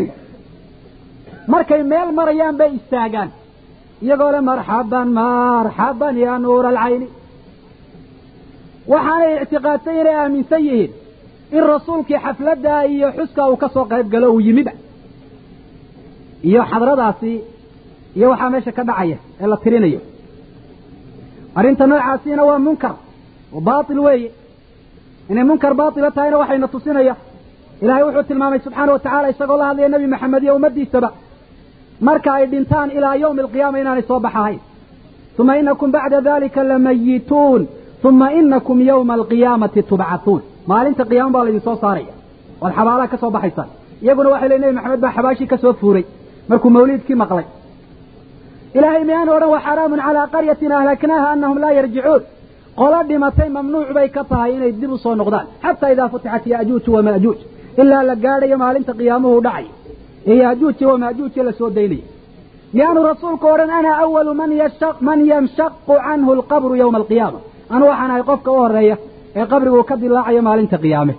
markay meel marayaan bay istaagaan iyagoo le marxaban marxaban ya nuura alcayni waxaanay ictiqaadsan inay aaminsan yihiin in rasuulkii xafladda iyo xuska uu ka soo qayb galo uu yimiba iyo xadradaasi iyo waxaa meesha ka dhacaya ee la tirinayo arrinta noocaasiina waa munkar oo baatil weeye inay munkar baatila tahayna waxayna tusinaya ilaahay wuxuu tilmaamay subxaana wa tacaala isagoo la hadlaya nebi maxamed iyo ummaddiisaba marka ay dhintaan ilaa yawmi alqiyaama inaanay soo baxahayn uma inakum bacda dalika lamayituun uma inakum yawma alqiyaamati tubcathuun maalinta qiyaama baa laydin soo saaraya waad xabaalaha ka soo baxaysaan iyaguna waxay leeyihin nebi maxamed baa xabaashii ka soo fuuray markuu mawliidkii maqlay ilaahay miyaanu odhan wa xaraamun calaa qaryatin ahlaknaaha anahum laa yarjicuun qolo dhimatay mamnuuc bay ka tahay inay dib u soo noqdaan xataa idaa futixat yaajuuju wamaajuuj ilaa la gaadhayo maalinta qiyaamuhu dhacayo ee yaajuuji wamaajuuji la soo daynayo miyaanu rasuulku odhan ana awalu man yashaq man yamshaqu canhu alqabru yawma alqiyaama anu waxaan ahay qofka u horeeya ee qabrigu ka dilaacayo maalinta qiyaame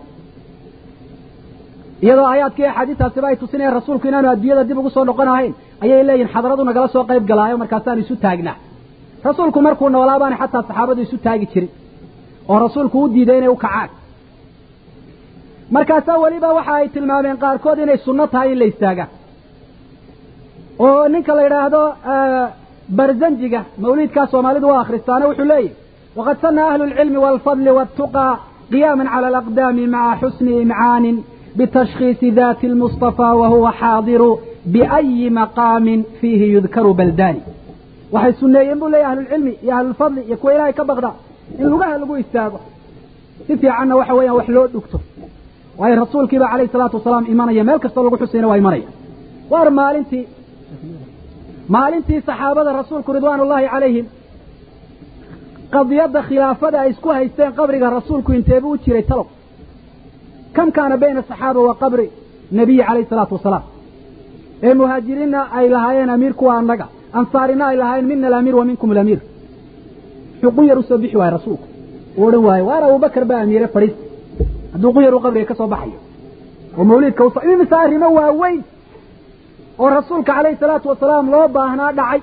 iyadoo aayaadkii axaadiistaasiba ay tusinayaan rasuulku inaanu adduunyada dib ugu soo noqon ahayn ayay leeyihin xadradu nagala soo qayb galaayo markaasaan isu taagnaa rasuulku markuu noolaa baana xataa saxaabadu isu taagi jirin oo rasuulku u diiday inay u kacaan markaasaa weliba waxa ay tilmaameen qaarkood inay sunno tahay in la istaaga oo ninka la yidhaahdo barzanjiga mawliidkaa soomaalidu waa akhristaane wuxuu leeyahy waqad sana ahlu lcilmi waalfadli waaltuqaa qiyaaman cala alaqdaami maca xusni imcaanin bitashkhiisi daati almustafaa wahuwa xaadiru biayi maqaamin fiihi yudkaru baldaani waxay sunneeyeen buu leeyahy ahlulcilmi iyo ahlulfadli iyo kuwa ilaahay ka baqda in lugaha lagu istaago si fiicanna waxa weeyaan wax loo dhugto waayo rasuulkiiba calayhi salaatu wasalaam imanaya meel kastoo lagu xusayna waa imanaya waar maalintii maalintii saxaabada rasuulku ridwaan ullaahi calayhim qadiyadda khilaafada ay isku haysteen qabriga rasuulku inteebuu u jiray talow kam kaana bayna asaxaaba wa qabri nabiyi calayhi salaatu wasalaam ee muhaajiriinna ay lahaayeen amiir kuwa annaga ansaarina ay lahaayeen mina alamiir wa minkum alamiir xuqun yar usoo bixi waayo rasuulku uu odhan waayo waar abubakar baa amiire fadhiista hadduu qun yar uu qabriga ka soo baxayo oo mawliidka u imise arrimo waaweyn oo rasuulka calayhi salaatu wasalaam loo baahnaa dhacay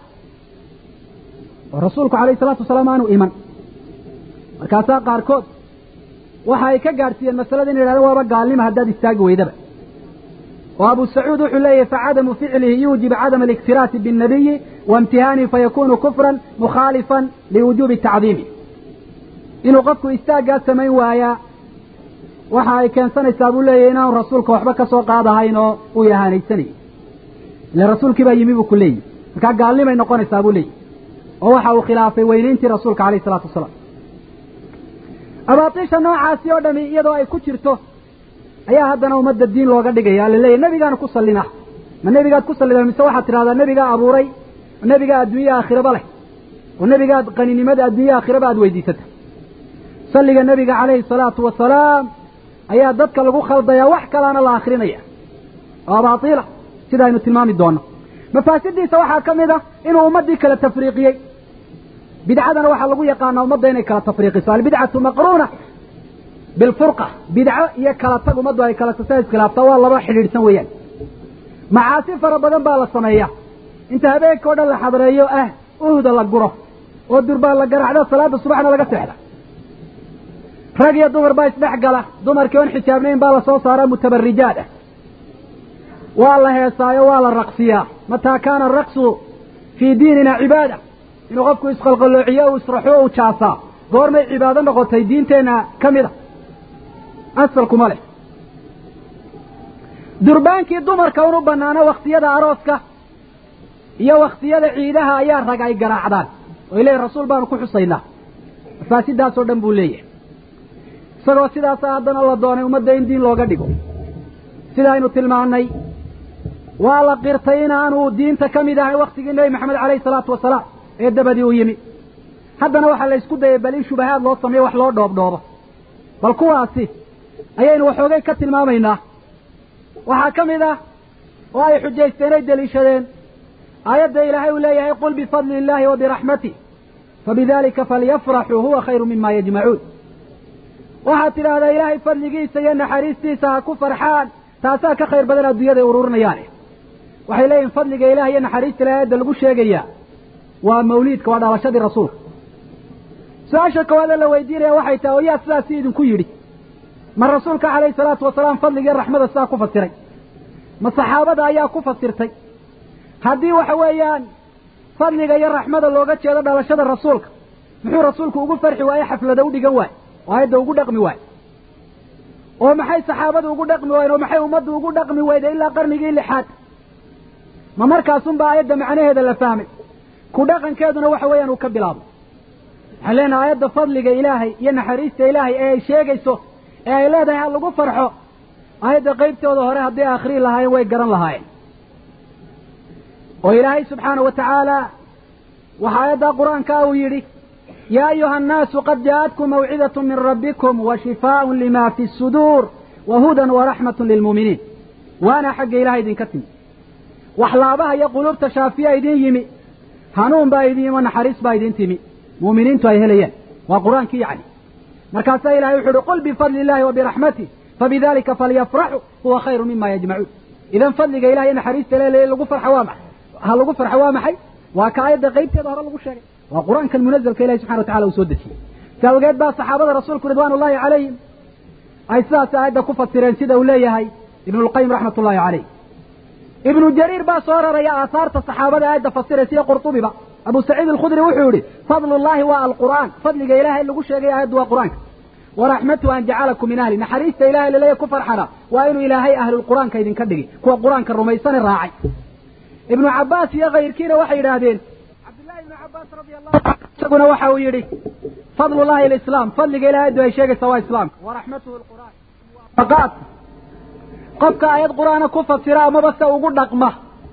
oo rasuulku calayhi salaatu wasalaam aanu iman markaasaa qaarkood waxa ay ka gaadhsiiyeen masalada in yidhahdo waaba gaalnima haddaad istaagi weydaba oo abu sacuud wuxuu leeyahy facadamu ficlihi yuujib cadama aliktiraati biاnnabiyi waimtihaanihi fayakunu kufran mukhaalifan liwujuubi tacdiimi inuu qofku istaaggaa samayn waayaa waxa ay keensanaysaa buu leeyahy inaanu rasuulka waxba ka soo qaadahayn oo uu yahaanaysanayo ile rasuulkii baa yimi buu ku leeyihi markaa gaalnimay noqonaysaa buu leeyahy oo waxa uu khilaafay weynayntii rasuulka calayhi salaatu wasalaam abaatiisha noocaasi oo dhami iyadoo ay ku jirto ayaa haddana ummadda diin looga dhigaya la leeyahy nebigaana ku sallina ma nebigaad ku sallida mise waxaad tidhahdaa nebigaa abuuray nebigaa adduunye aakhiraba leh oo nebigaad qaninimada adduunye aakhiraba aad weydiisata salliga nebiga calayhi salaatu wasalaam ayaa dadka lagu khaldayaa wax kalaana la akrinaya oo abaatiila sida aynu tilmaami doono mafaasidiisa waxaa ka mid a inuu ummaddii kala tafriiqiyey bidcadana waxaa lagu yaqaanaa ummadda inay kala tafriiqiso albidcatu maqruuna bilfurqa bidco iyo kala tag ummaddu ay kala tasa iskhilaaftaa waa laba xidhiidhsan weeyaan macaasi fara badan baa la sameeya inta habeenka o dhan la xadreeyo ah uhda la guro oo durbaan la garacdo salaada subaxna laga seexda rag iyo dumar baa isdhex gala dumarkii oon xijaabnayn baa la soo saaraa mutabarijaad ah waa la heesaayo waa la raqsiyaa mataa kaana araqsu fii diinina cibaada inuu qofku isqalqaloociyo u israxo u jaasaa goormay cibaado noqotay diinteenna ka mid a asalkuma leh durbaankii dumarka unu banaano wakhtiyada arooska iyo wakhtiyada ciidaha ayaa rag ay garaacdaan oo ilaahay rasuul baanu ku xusaynaa mafaasidaasoo dhan buu leeyahay isagoo sidaasa haddana la doonay ummadda in diin looga dhigo sida aynu tilmaannay waa la qirtay inaanu diinta ka mid ahay waktigii nebi maxamed calayhi salaatu wasalaam ee dabadii u yimi haddana waxaa la isku dayay bal in shubahaad loo sameeyo wax loo dhoobdhoobo bal kuwaasi ayaynu waxoogay ka tilmaamaynaa waxaa ka mid ah oo ay xujaysteen ay deliishadeen aayadda ilaahay uu leeyahay qul bifadli illaahi wa biraxmatih fabidalika falyafraxuu huwa khayru mima yajmacuun waxaad tidhaahdaa ilaahay fadligiisa iyo naxariistiisa ha ku farxaan taasaa ka khayr badan adduunyada ay ururinayaane waxay leeyihin fadliga ilaah iyo naxariista ilahay aayadda lagu sheegayaa waa mawliidka waa dhalashadii rasuulka su-aasha koowaad ee la weydiinaya waxay tahay oo yaa sidaasi idinku yidhi ma rasuulka calayhi salaatu wasalaam fadliga iyo raxmada sidaa ku fasiray ma saxaabada ayaa ku fasirtay haddii waxa weeyaan fadliga iyo raxmada looga jeedo dhalashada rasuulka muxuu rasuulku ugu farxi waaye xaflada u dhigan waay oo aayadda ugu dhaqmi waay oo maxay saxaabadu ugu dhaqmi waayeen oo maxay ummaddu ugu dhaqmi weyday ilaa qarnigii lixaad ma markaasunba aayadda macnaheeda la fahmay ku dhaqankeeduna waxa weeyaan uu ka bilaabo waxaan leenahay aayadda fadliga ilaahay iyo naxariista ilaahay ee ay sheegayso ee ay leedahay ha lagu farxo aayadda qaybtooda hore haddii akhrii lahaayeen way garan lahaayeen oo ilaahay subxaana wa tacaala waxa aayadda qur-aanka uu yidhi yaa ayuha annaasu qad jaa'atkum mawcidatun min rabbikum wa shifaaun lima fi suduur wa hudan wa raxmatun lilmu'miniin waana xagga ilahay idinka timi waxlaabaha iyo quluubta shaafiya idin yimi hanuun baa idin yimi naxariis baa idin timi mu'miniintu ay helayaan waa qur-aankii yacni markaasaa ilahay wuxuu uhi qul bifadli illahi wa biraxmatih fabidalika falyafraxuu huwa khayru mima yajmacuun idan fadliga ilahay naxariista le lagu farxo waa maxay ha lagu farxo waa maxay waa ka aayadda qaybteeda hore lagu sheegay waa qur-aankan munazalka ilahi subxana watacala uu soo dejiyey si awgeed baa saxaabada rasuulku ridwaan ullahi calayhim ay sidaas aayadda ku fasireen sida uu leeyahay ibnulqayim raxmat ullahi caleyh ibnu jariir baa soo raraya aahaarta saxaabada aayadda fasiraysa iyo qurtubiba abu saciid alkhudri wuxuu yihi fadlullahi waa alqur'aan fadliga ilahay lagu sheegay aayaddu waa qur-aanka waraxmatu an jacalakum min ahli naxariista ilahay laleeya ku farxana waa inuu ilaahay ahlulqur'aanka idinka dhigi kuwa qur-aanka rumaysane raacay ibnu cabbaas iyo kayrkiina waxay yidhaahdeen cabdullahi ibnu cabbaas radi allahu canhu isaguna waxa uu yidhi fadlullahi alislaam fadliga ilahay addu ay sheegaysa waa islaamka waraxmatuhu alqur'aan faqaad qofka aayad qur'aana ku fasira amaba se ugu dhaqma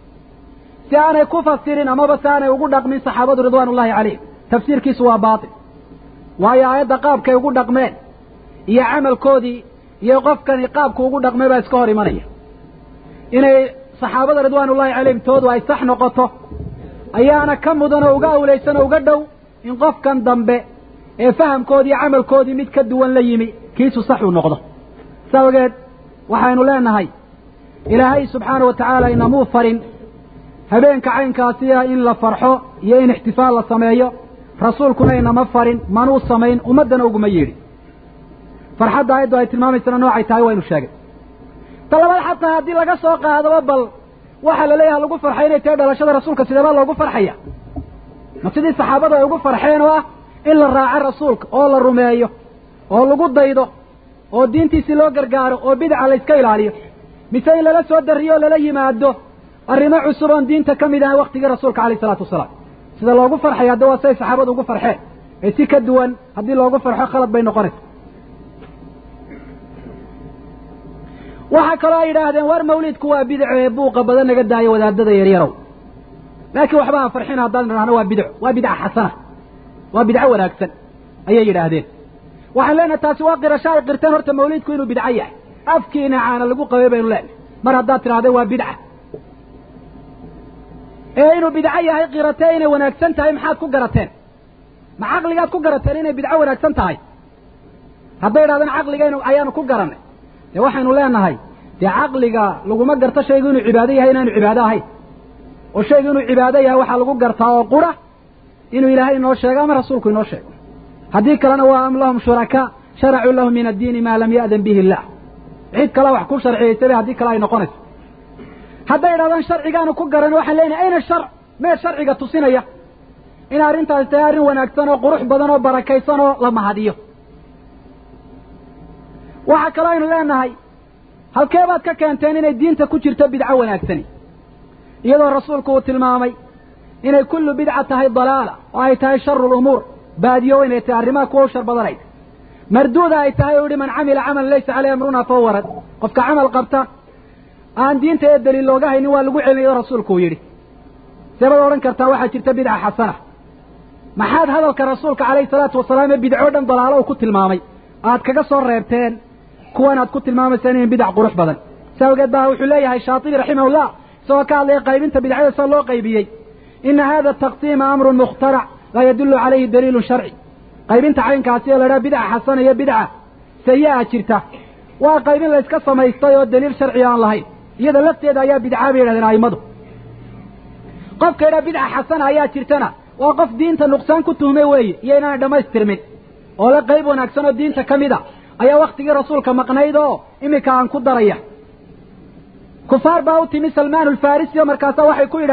si aanay ku fasirin amaba se aanay ugu dhaqmin saxaabadu ridwaan ullahi calayhim tafsiirkiisu waa baatil waayo aayadda qaabkay ugu dhaqmeen iyo camalkoodii iyo qofkani qaabku ugu dhaqmay baa iska hor imanaya inay saxaabada ridwaan ullahi calayhim toodu ay sax noqoto ayaana ka mudan oo uga awlaysan oo uga dhow in qofkan dambe ee fahamkoodii camalkoodii mid ka duwan la yimi kiisu sax uu noqdo sawageed waxaynu leenahay ilaahay subxaana wa tacaala inamuu farin habeenka caynkaasiya in la farxo iyo in ixtifaal la sameeyo rasuulkuna inama farin manuu samayn ummaddana uguma yeedhin farxadda aayaddu ay tilmaamaysana noocay tahay waynu sheegay ta labaad xataa haddii laga soo qaadaba bal waxaa la leeyaha lagu farxay inay tahay dhalashada rasuulka sideebaa loogu farxaya ma sidii saxaabadu ay ugu farxeen oo ah in la raaco rasuulka oo la rumeeyo oo lagu daydo oo diintiisii loo gargaaro oo bidca la iska ilaaliyo mise in lala soo dariyo o lala yimaado arrimo cusub oon diinta ka mid ahay waktigii rasuulka alayh isalaatu wasalaam sida loogu farxay hadda waa siay saxaabadu ugu farxeen ee si ka duwan haddii loogu farxo khalad bay noqonaysa waxaa kaloo ay yidhaahdeen war mawliidku waa bidco ee buuqa badan naga daayo wadaadada yaryarow laakiin waxba ha farxina haddaan idhahno waa bidco waa bidca xasana waa bidco wanaagsan ayay yidhaahdeen waxaan leenahay taasi waa qirasho ay qirteen horta mawliidku inuu bidco yahay afkiina caana lagu qabay baynu leenahay mar haddaad tidhahdeen waa bidca ee inuu bidco yahay qiratee inay wanaagsan tahay maxaad ku garateen ma caqligaad ku garateen inay bidco wanaagsan tahay hadday idhahdeen caqligaynu ayaanu ku garanay dee waxaynu leenahay dee caqliga laguma garto shaygu inuu cibaado yahay inaanu cibaado ahayn oo shaygu inuu cibaado yahay waxaa lagu gartaa oo qura inuu ilaahay inoo sheego ama rasuulku inoo sheego haddii kalena waa am lahum shurakaa sharacuu lahu min addiini maa lam ya'dan bihi illah cid kale wax ku sharciyaysabay haddii kale ay noqonayso hadday idhahdaan sharcigaanu ku garan waxaan leenahay ayna sharc mee sharciga tusinaya in arrintaasi tahay arrin wanaagsan oo qurux badan oo barakaysan oo la mahadiyo waxaa kaloo aynu leenahay halkee baad ka keenteen inay diinta ku jirto bidco wanaagsani iyadoo rasuulku uu tilmaamay inay kullu bidca tahay dalaala oo ay tahay sharu lumuur baadiyo inay tahay arrimaha kuwa u shar badanayd marduuda ay tahay oo yihi man camila camalan laysa caleyh amrunaa fahuwa rad qofka camal qabta aan diinta ee daliil looga haynin waa lagu celinayo rasuulku uu yidhi seebaad odhan kartaa waxaa jirta bidca xasana maxaad hadalka rasuulka calayhi salaatu wasalaam ee bidco dhan dalaalo uu ku tilmaamay aad kaga soo reebteen kuwan aad ku tilmaamaysaan in bidac qurux badan saa awgeed baa wuxuu leeyahay shaatibi raximahullah isagoo ka hadlaya qaybinta bidcada sida loo qaybiyey ina hada taqsiima amrun mukhtarac laa yadullu calayhi daliilun sharci qaybinta caynkaasi oo la idhaha bidca xasana iyo bidca sayi-a jirta waa qaybin la iska samaystay oo daliil sharci aan lahayn iyada lafteeda ayaa bidca bay yidhahdeen a'immadu qofka idhaha bidca xasana ayaa jirtana waa qof diinta nuqsaan ku tuhmay weeye iyo inaanay dhammaystirmin oo la qayb wanaagsan oo diinta ka mid a ayaa waktigii rasuulka maqnayd oo iminka aan ku daraya kufaar baa u timi salmaan alfarisi oo markaasa waxay ku yidhaahdeen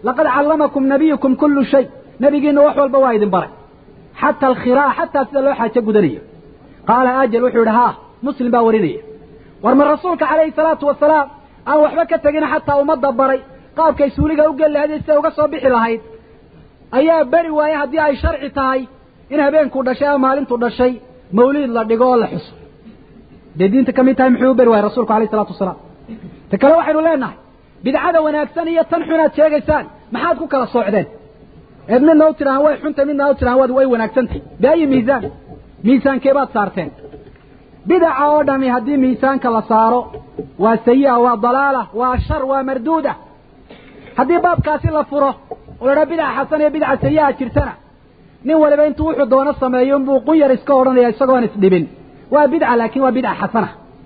laqad callamakum nabiyukum kullu shay nabigiina wax walba waa idin baray xataa alkhiraa xataa sida loo xaajo gudanayo qaala ajal wuxuu yidhi haa muslim baa warinaya war ma rasuulka calayhi salaatu wasalaam aan waxba ka tegin xataa ummadda baray qaabkay suuliga u geli lahayd sida uga soo bixi lahayd ayaa beri waaye haddii ay sharci tahay in habeenkuu dhashay ama maalintuu dhashay mawliid la dhigo oo la xuso dee diinta ka mid tahay muxuu u beri waayey rasuulku alayhi salaatu wasalaam ta kale waxaynu leenahay bidcada wanaagsan iyo tan xunaad sheegaysaan maxaad ku kala soocdeen eed midna u tidhahaan way xunta midna u tidhahaan waad way wanaagsan tahay biayi miisaan miisaankee baad saarteen bidaca oo dhami haddii miisaanka la saaro waa sayi'a waa dalaala waa shar waa marduuda haddii baabkaasi la furo oo la dhaha bidca xasan iyo bidca sayi'a jirtana nin waliba intuu wuxuu doono sameeyo inbuu qunyar iska odhanaya isagoon isdhibin waa bidca laakiin waa bidca xasana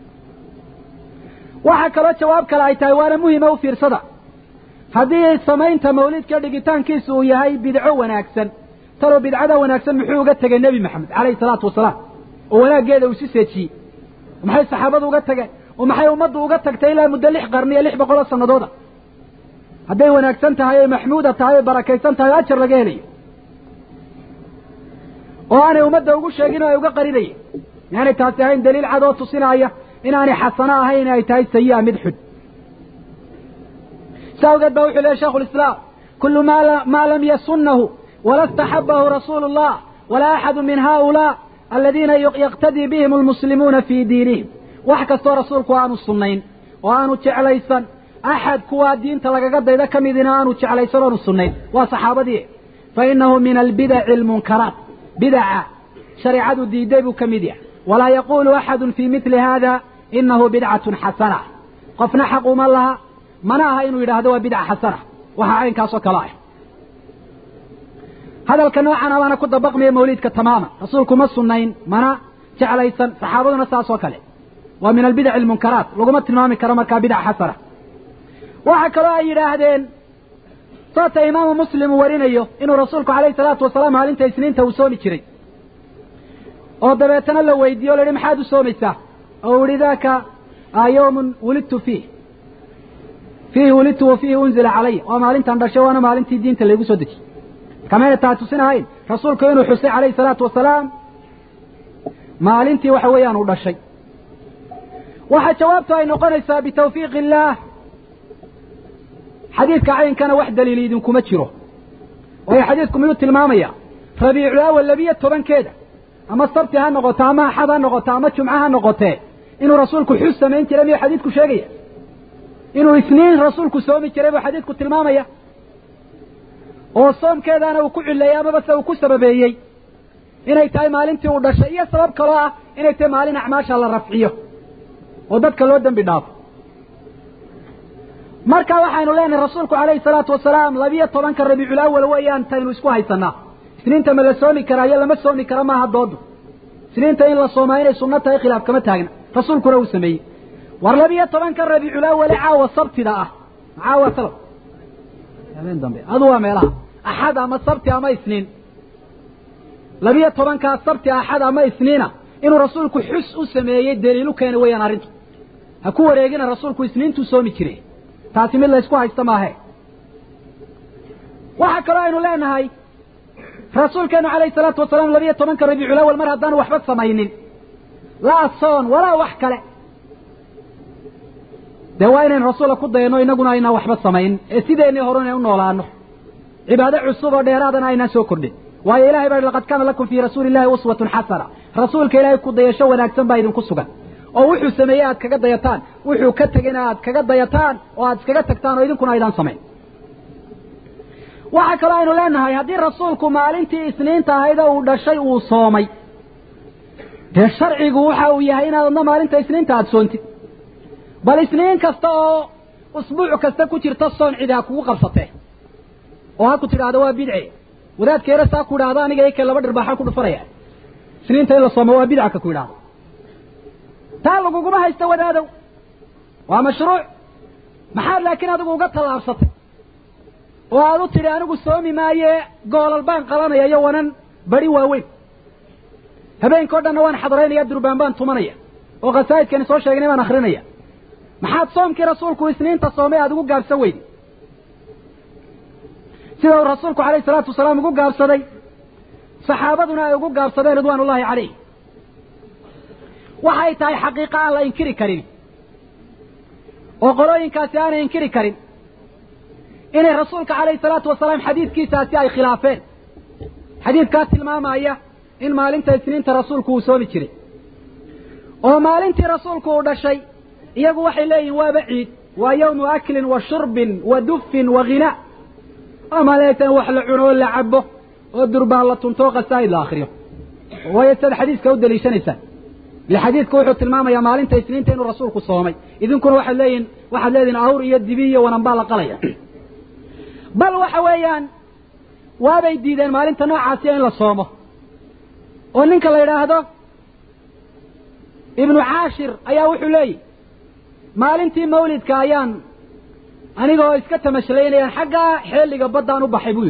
waxaa kaloo jawaab kale ay tahay waana muhima u fiirsada haddii samaynta mawlidka dhigitaankiisu uu yahay bidco wanaagsan taloo bidcada wanaagsan muxuu uga tegay nebi maxamed calayhi salaatu wasalaam oo wanaaggeeda uu si seejiyey maxay saxaabadu uga tageen oo maxay ummaddu uga tagtay ilaa muddo lix qarni iyo lix boqol oo sanadooda hadday wanaagsan tahay oy maxmuuda tahay oy barakaysan tahay o ajar laga helayo oo aanay ummadda ugu sheegin oo ay uga qarinayeen inaanay taasi ahayn daliil cad oo tusinaya inaanay xasano ahayn ay tahay sayi'a mid xun saa awgeed baa wuxuu leehay shaikhu lislaam kullu maa lam yasunnahu wala istaxabahu rasuulu llah walaa axadu min haulaa aladiina yaqtadii bihim almuslimuuna fii diinihim wax kastoo rasuulku aanu sunnayn oo aanu jeclaysan axad kuwaa diinta lagaga dayda ka midina aanu jeclaysan oanu sunnayn waa saxaabadii fa inahu min albidaci almunkaraat bidaca shareecadu diiday buu ka mid yahay walaa yaquulu axadu fii mili hada inahu bidcatun xasana qofna xaq uma laha mana aha inuu yidhaahdo waa bidca xasana waxaa caynkaasoo kale ah hadalka noocan abaana ku dabaqmaya mawliidka tamaaman rasuulku ma sunnayn mana jeclaysan saxaabaduna saas oo kale waa min albidaci almunkaraat laguma tilmaami karo markaa bidca xasana waxa kaloo ay yidhaahdeen saata imaamu muslim uu warinayo inuu rasuulku calayhi salaatu wasalaam maalinta isniinta uu soomi jiray oo dabeetana la weydiiye o la yihi maxaad u soomaysaa oo u yihi daaka yawmun wulidtu fiih fiihi wulidtu wa fiihi unzila calaya waa maalintan dhashay waana maalintii diinta laygu soo dejiyey kamayna taa tusin ahayn rasuulku inuu xusay calayhi salaatu wasalaam maalintii waxa weeyaan uu dhashay waxaa jawaabtu ay noqonaysaa bitawfiiqi illaah xadiidka caynkana wax daliili idinkuma jiro waayo xadiidku miyuu tilmaamaya rabiicul awal labiyo tobankeeda ama sabti ha noqoto ama axad ha noqoto ama jumco ha noqotee inuu rasuulku xus samayn jiray miyuu xadiidku sheegaya inuu isniin rasuulku soomi jiray buu xadiidku tilmaamaya oo soomkeedaana uu ku cileeyey amaba se uu ku sababeeyey inay tahay maalintii uu dhashay iyo sabab kaloo ah inay tahay maalin acmaasha la rafciyo oo dadka loo dembi dhaafo marka waxaynu leenahay rasuulku calayhi salaatu wasalaam labiyo tobanka rabiicul awal weeyaan taynu isku haysanaa isniinta ma la soomi karaa iyo lama soomi kara maaha doodu isniinta in la soomaa inay sunno tahay khilaaf kama taagna rasuulkuna uu sameeyey war labiyo tobanka rabiicul awale caawa sabtida ah caawa sabab habeen dambe adu waa meelaha axad ama sabti ama isniin labiyo tobankaa sabti axad ama isniina inuu rasuulku xus u sameeyey daliilu keena weeyaan arrintu ha ku wareegina rasuulku isniintuu soomi jiray taasi mid la ysku haysta maahe waxaa kaloo aynu leenahay rasuulkeenu calayhi salaatu wasalaam labiyo tobanka rabiicul awal mar haddaanu waxba samaynin laa soon walaa wax kale dee waa inaynu rasuula ku dayano inaguna aynaan waxba samayn ee sideennii hore inay u noolaano cibaado cusub oo dheeraadana aynaan soo kordhin waayo ilahay baa laqad kaana lakum fii rasuuli illahi uswatun xasana rasuulka ilaahay ku dayasho wanaagsan baa idinku sugan oo wuxuu sameeyey aad kaga dayataan wuxuu ka tegayna aad kaga dayataan oo aad iskaga tagtaan oo idinkuna aydaan samayn waxaa kaloo aynu leenahay haddii rasuulku maalintii isniinta ahayd oo uu dhashay uu soomay dee sharcigu waxa uu yahay inaad adna maalinta isniinta aada soontid bal isniin kasta oo usbuuc kasta ku jirta soon cidi ha kugu qabsatee oo ha ku tidhaahdo waa bidce wadaadkeera saa ku idhaahdo aniga ike laba dhirbaaxaan ku dhufanaya isniinta in la soomo waa bidca ka ku idhaahdo taa laguguma haysto wadaadow waa mashruuc maxaad laakiin adigu uga tallaabsatay oo aad u tidhi anigu soomi maaye goolal baan qabanaya iyo wanan bari waaweyn habeenkao dhanna waan xadraynaya durbaan baan tumanaya oo khasaa'idkani soo sheegnay baan akrinaya maxaad soomkii rasuulku isniinta soomay aada ugu gaabsan weydi سيدة الرسول عليه الصلاة والسلام يقول قاب صدي صحابتنا يقول قاب صدي رضوان الله عليه waxay tahay xaqiiqa aan la inkiri karin oo qolooyinkaasi aan inkiri karin inay rasuulka calayhi salaatu wasalaam xadiidkiisaasi ay khilaafeen xadiidkaas tilmaamaya in maalinta isniinta rasuulku uu soomi jiray oo maalintii rasuulku uu dhashay iyagu waxay leeyihiin waaba ciid waa yawmu aklin wa shurbin wa dufin wa ghina oo maalintan wax la cuno la cabo oo durbaan la tunto qasaa'id la akhriyo way sad xadiiska u daliishanaysaa لحديث كوحو تلماما يا مالين تيسنين تينو رسولك صومي إذن كون واحد لين واحد لين أهور يدبية وننبال قليا بل وحويان وابي ديدين مالين تنوع عاسيين للصومه وننك الله يراهدو ابن عاشر أيا وحو لي مالين تي مولد كايان أني قوة اسكت مشلين لين حقا حيل قبضان وبحبوش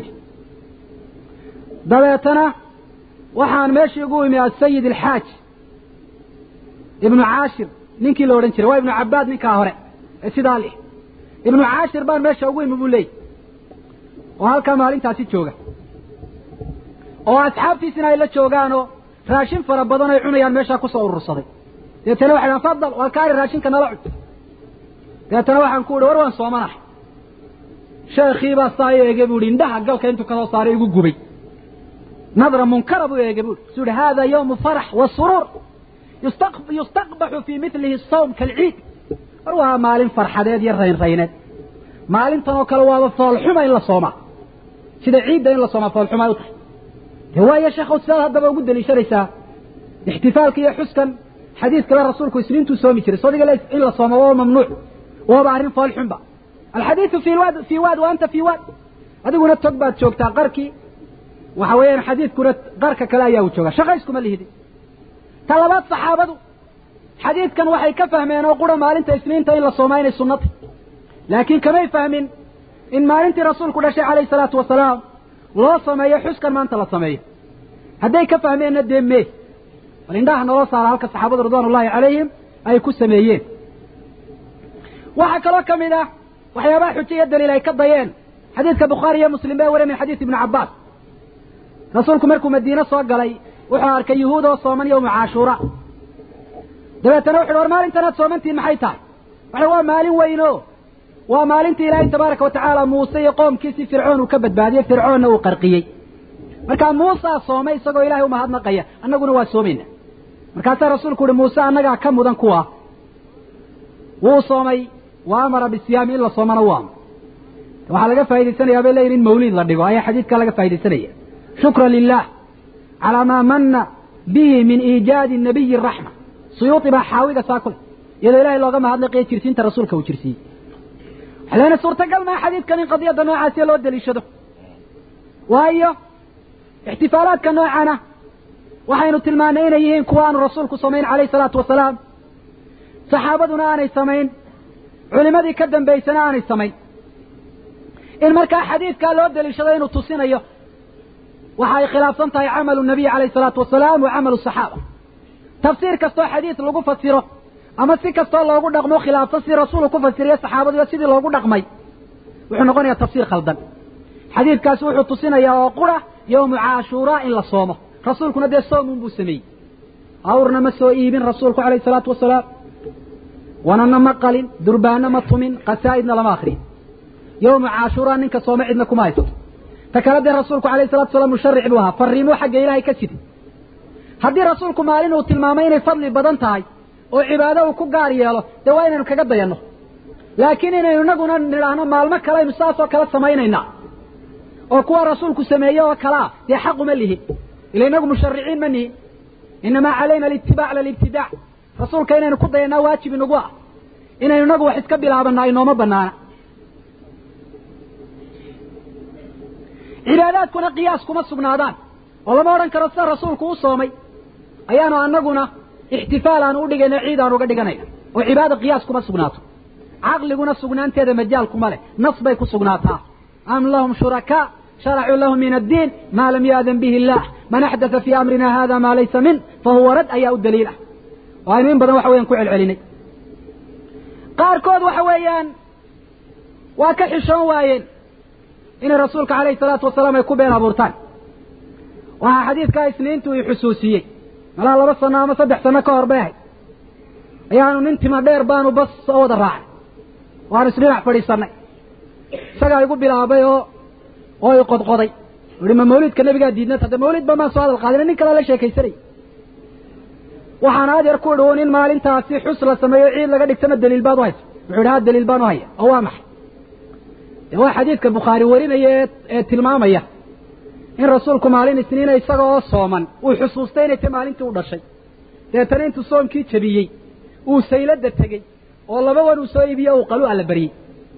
دبيتنا وحان ماشي يقول يا السيد الحاج ابن عاشر نينكي لو رنجر وابن عباد نينكا هوري سيدالي ابن عاشر بان ماشي اوغوي مبولي وهالكا مالينتاسي جوغا oo asxaabtiisina ay la joogaano raashin fara badan ay cunayaan meesha ku soo urursaday deetana waxaan fadal waa kaari raashinka nala cun deetana waxaan ku war waan soomanahay sheekhi baa saayeege buu indhaha galka intuu ka soo saaray igu gubay nadra munkara buu eege buu soo hada yawm farah wa surur يستقبح في مثله الصوم كالعيد أروها مالين فرحادات يرين رينات مالين تنوكل وابا فالحما إلا صوما سيدا عيد إلا صوما فالحما يطح هو يا شيخ وسال هذا بوجود لي شرسة احتفالك يا حسكن حديث كلا رسولك سنين تسومي شرس صدق لا إلا صوما وهو ممنوع وهو بعرين فالحما الحديث في واد في واد وأنت في واد هذا قلنا تقبل شوك تقركي وحوين حديث كرة قرك كلا يا وشوكا شغيسكم اللي هدي طلبات صحابته حديث كان وحي كفهمين وقرأ مالنت اسنين تإلا صومين السنة لكن كما يفهمين إن مالنت رسول كل شيء عليه الصلاة والسلام ولا صمية حس كان ما أنت لا صمية هدي كفهمين الدين ميه ولن داحنا وصل على هلك الصحابة رضوان الله عليهم أي كسميين وحكى لك من وحي أبا حجي يدل إلى كالضيين حديث كبخاري مسلم باوري من حديث ابن عباس رسولكم مركم الدين الصوق علي وحار كيهود وصومن يوم عاشوراء دلتنا وحنا ورمال انتنا صومنتي maxay tahay waxa waa maalin weyno waa maalintii Ilaahay tabaaraka wa tacaala Muuse iyo qoomkiisii Fircoon uu ka badbaadiyay Fircoonna uu qarqiyay marka Muuse soomay isagoo Ilaahay u mahadnaqaya annaguna waa soomayna marka rasuulku uu Muuse annaga ka mudan kuwa wuu soomay waa amara bisiyaam illa soomana waa waxa laga faa'iideysanayaa bay leeyihiin mawlid la dhigo ayaa xadiidka laga faa'iideysanaya shukran lillah على ما من به من إيجاد النبي الرحمة سيوطي بحاوية ساكل إذا إلهي الله ما هذا لقيت ترسين ترسولك وترسي حلينا صورة قال ما حديث كان قضية دماء عاسية لو أدى ليشده وهي احتفالات كان نوعنا وحين تلمانين يهين كوان رسولك صمين عليه الصلاة والسلام صحابتنا آني السمين علماء ذي كدن بيسنا آني السمين إن مركا حديث كان لو أدى ليشدين وتصين أيه وحي خلاف صنطة عمل النبي عليه الصلاة والسلام وعمل الصحابة تفسير كستو حديث لغو فسيره أما سي كستو لغو دقمو خلاف تصير رسوله كفسير يا الصحابة يسيدي لغو دقمي وحنا قلنا تفسير خلدا حديث كاسوح تصينا يا وقرة يوم عاشوراء إلا صومه رسولك ندي الصوم بسمي أورنا مسو إيبين رسولك عليه الصلاة والسلام وننا مقل دربانا مطمين قسائدنا لماخرين يوم عاشوراء ننك صوم عدنكم آيسو تكالد رسولك عليه الصلاة والسلام مشرع بها فريمو حق إلهي كسيدي هدي رسولك مالين وتلمامين فضل بدنتهاي وعباده وكقاري له دوائنا نكقد ينه لكن إنه نقول نلانا مالما كلا يمساس وكلا سمينينا وكوا رسولك سميه وكلا يحق مليه إلي نقول مشرعين مني إنما علينا الاتباع للابتداع رسولك إنه نقول ينا واجب نقوى إنه نقول حسك بلا بنا إنه ما بنانا عباداتكنا قياسكم السبنادان والله ما أرنك رسول رسولك وصومي أيانا أنقنا احتفالا ودقنا عيدا وقدقنا وعبادة قياسكم السبناتو عقلقنا السبنان تيدا مجالكم عليه نصبيك السبناتها أم لهم شركاء شرعوا لهم من الدين ما لم يأذن به الله من أحدث في أمرنا هذا ما ليس منه فهو رد أيها الدليل وأمين بدن وحويان كعل عليني قاركود وحويان وكحشون واين إن رسولك عليه الصلاة والسلام يكون بين أبورتان وها حديث كايسنينتو يحسوسيي ملا الله بس أنا مصدح سنة كهرباء يعني ننتي ما دير بانو بس أود الراعي وأنا سريع فري سنة سجى يقول بلا أبيه أو يقض قضي ولما مولد كنا بقى ديننا هذا مولد بما سؤال القادر إنك لا شيء كيسري وحنا هذا يركون هون المال انت في حصلة سمايعين لقد اكتمل الدليل بان واحد وحنا هذا الدليل بان وهي أوامح هو حديث كالبخاري ورينا تلمامية إن رسولكم مالين سنين يسقوا صوما وحصوصتين تمالين تودر شيء تتنين تصوم كي تبيي وسيلة تجي والله ما ونسوي بيه وقالوا على بري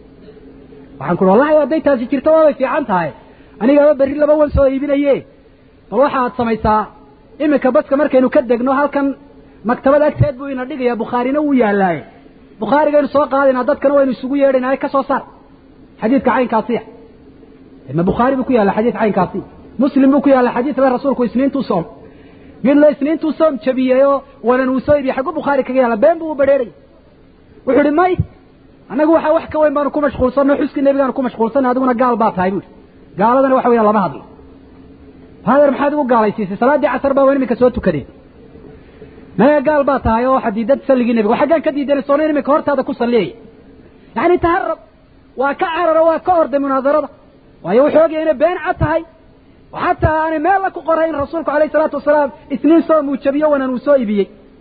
وحنقول والله يا ديت هذه كرتوا في عنتها أنا قال بري لما ونسوي بيه إيه فواحد سميسا إما كبس كمر كانوا كدقنوا هل كان مكتبة أكتاد بوين الدقة يا بخاري نويا لا بخاري كانوا سواق هذا نادت كانوا ينسقوا يرين على كسوسر حديث كعين كاصيح إما بخاري بكوي على حديث عين كاصي مسلم بكوي على حديث الرسول كوي سنين تصوم قال له سنين تصوم شبيه ولا نوصي بحق بخاري كجي على بين بو بدري وحول ماي أنا جوا حوح كوين بانو كم مشغول صرنا حسك النبي أنا كم مشغول صرنا هذا قال بات هاي بقول قال هذا نوح ويا الله ما هذي هذا المحاد وقال يسيس صلاة دي عصر باوين مكسوته كذي ما قال بات هاي واحد يدد سلقي النبي وحاجة كذي دل الصونين مكهرت هذا كوصل ليه يعني تهرب وكعر وكأرد مناظرة ويوحوج هنا بين عتهاي وحتى أنا ما لك قرين رسولك عليه الصلاة والسلام اثنين صوم وتشبيه وانا نسوي بيه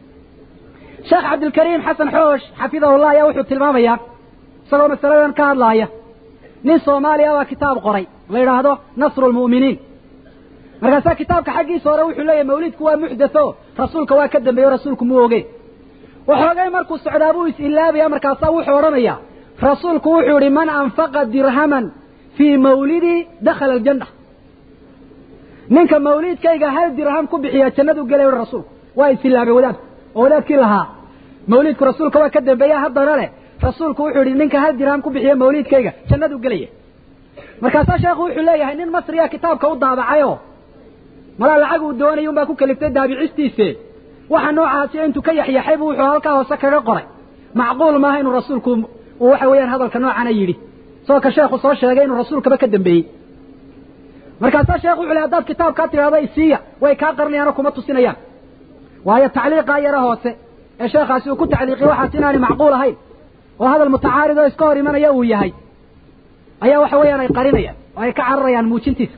شيخ عبد الكريم حسن حوش حفظه الله يا وحو التلمام يا صلوا مسألة كان الله يا من صوماليا وكتاب قري غير هذا نصر المؤمنين مركز كتابك حقي صار وحو لي مولدك ومحدثه رسولك وكدم بيه رسولك موجي وحوجي مركز سعدابو إلا بيا مركز وحو ورميا رسولك وحو من أنفق درهما في مولدي دخل الجنة منك مولد كيجا هل درهم كبحية جنة وقال الرسول وايد في الله بولاد أولاد كلها مولدك رسولك وكذب بيا هذا له رسولك وحوري منك هل درهم كبحية مولد كيجا جنة وقال مركز شيخ وحول ليه إن مصر يا كتاب كوضع بعيو ملا العقو الدواني يوم باكو كلفتين ده بعستيسه وحنوع عاسي أنتو كيح يحب وحوالك وسكر قري معقول ما هين رسولكم وحويان هذا الكنوع عنا يري سواء كشيخ وصور شيئين رسولك بكدم به مركز شيخ وحول هذا الكتاب كاتب هذا السيا ويكاقر لي أنا كمتو سنيان وهي التعليق يرى هوسه الشيخ أسيو كنت تعليقي واحد سناني معقولة هاي وهذا المتعارض يسكوري من يوي هاي أيها وحويان يقارنيا وهي كعريان موشنتيس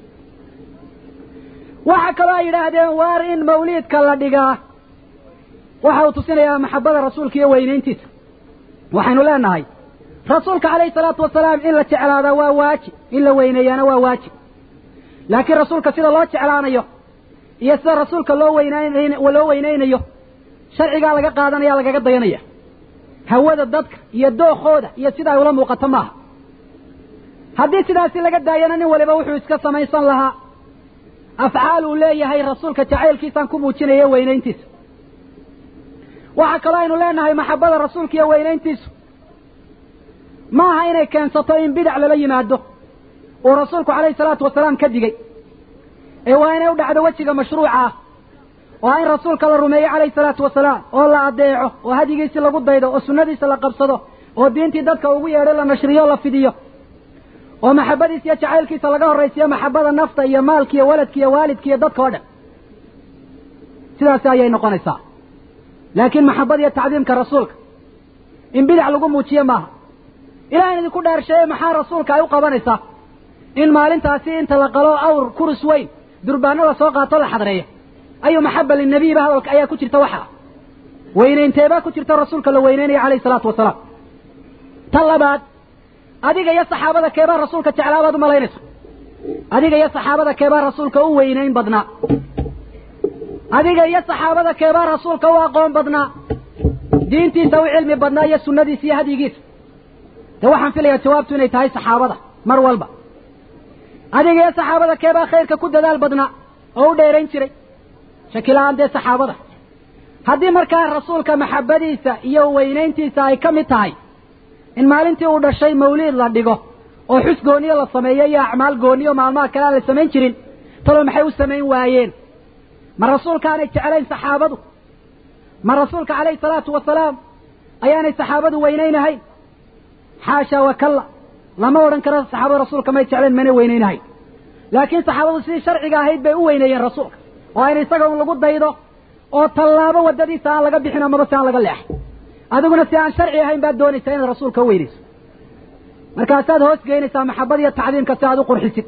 وحكلا يرهدين وارين موليد كلا دقاه وحاو تسنيا محبة رسولك يوينينتيس وحنو لنا هاي رسولك عليه الصلاة والسلام إلا تعالى هذا واواجي إلا وينيانا واواجي لكن رسولك سيدا الله تعالى يو يسا رسولك لو وينين ولو وينين يو شرعي قال لك قادنا يا لك قضينا هوذا الضدك يدو خوده يسيدا ولا مقتماه هذه سيدا سيدا قد داينني ولا بوحو اسكسا ما يصن لها أفعال لي هاي رسولك تعيل كيسان كموتين يا وينينتيس وحكلاين لنا هاي محبة رسولك يا وينينتيس ما هاي كان سطين بدع للي ماده ورسولك عليه الصلاة والسلام كدقي اي وين يودع دوجهك مشروعه وهاي رسولك الرمي عليه الصلاة والسلام والله أديعه وهديقيس اللي قد بيده وسنديس اللي قبصده ودينتي دادك وقوية رلا نشريه الله في ديه ومحبديس يا شعيلكيس لقاه الرئيس يا محبة النفط يا مالك يا ولدك يا والدك يا دادك ودا سلاسة يا نقنصا لكن محبة يا تعظيم كرسولك إن بدع لقوم وشيا معها إلى أن يكون دار شيء محا رسولك أيوقا بنصا إن مال انت أسي انت لقلوا أو كرس وين دربان الله سوقها طلع حضرية أي محبة للنبي بهذا أي كتر توحى وين انتبه كتر رسولك لو وينين عليه الصلاة والسلام طلبات أديك يا صحابة كبار رسولك تعالى بعض ملاينس أديك يا صحابة كبار رسولك وينين بدنا أديك يا صحابة كبار رسولك وقوم بدنا دينتي سوي علمي بدنا يا سنة دي سي هذه جيس توحن في لي جواب توني تهاي صحابة مر والبا أديك يا صحابة كبار خيرك كود دال بدنا أو ديرين شري شكلها عندي صحابة هذه مركان رسولك محبة ديسا يو وينين تيسا كم تهاي إن مالنتي ودا شيء مولد لا دغه oo xus gooniyo la sameeyay ya acmaal gooniyo maalmaha kale la sameyn jirin talo maxay u sameyn waayeen ma rasuulka ay jecelayn saxaabadu ma rasuulka kaleey salaatu wasalaam ayaanay saxaabadu weynaynahay haasha wa kalla lama odhan karo saxaabada rasuulka may jecleen mana weyneynahay laakiin saxaabadu sidii sharciga ahayd bay u weyneeyeen rasuulka oo in isaga un lagu daydo oo tallaabo waddadiisa aan laga bixin amaba si aan laga leexay adiguna si aan sharci ahayn baad doonaysaa inaad rasuulka u weynayso markaasaad hoos geynaysaa maxabad iyo tacdiimka si aad u qurxisid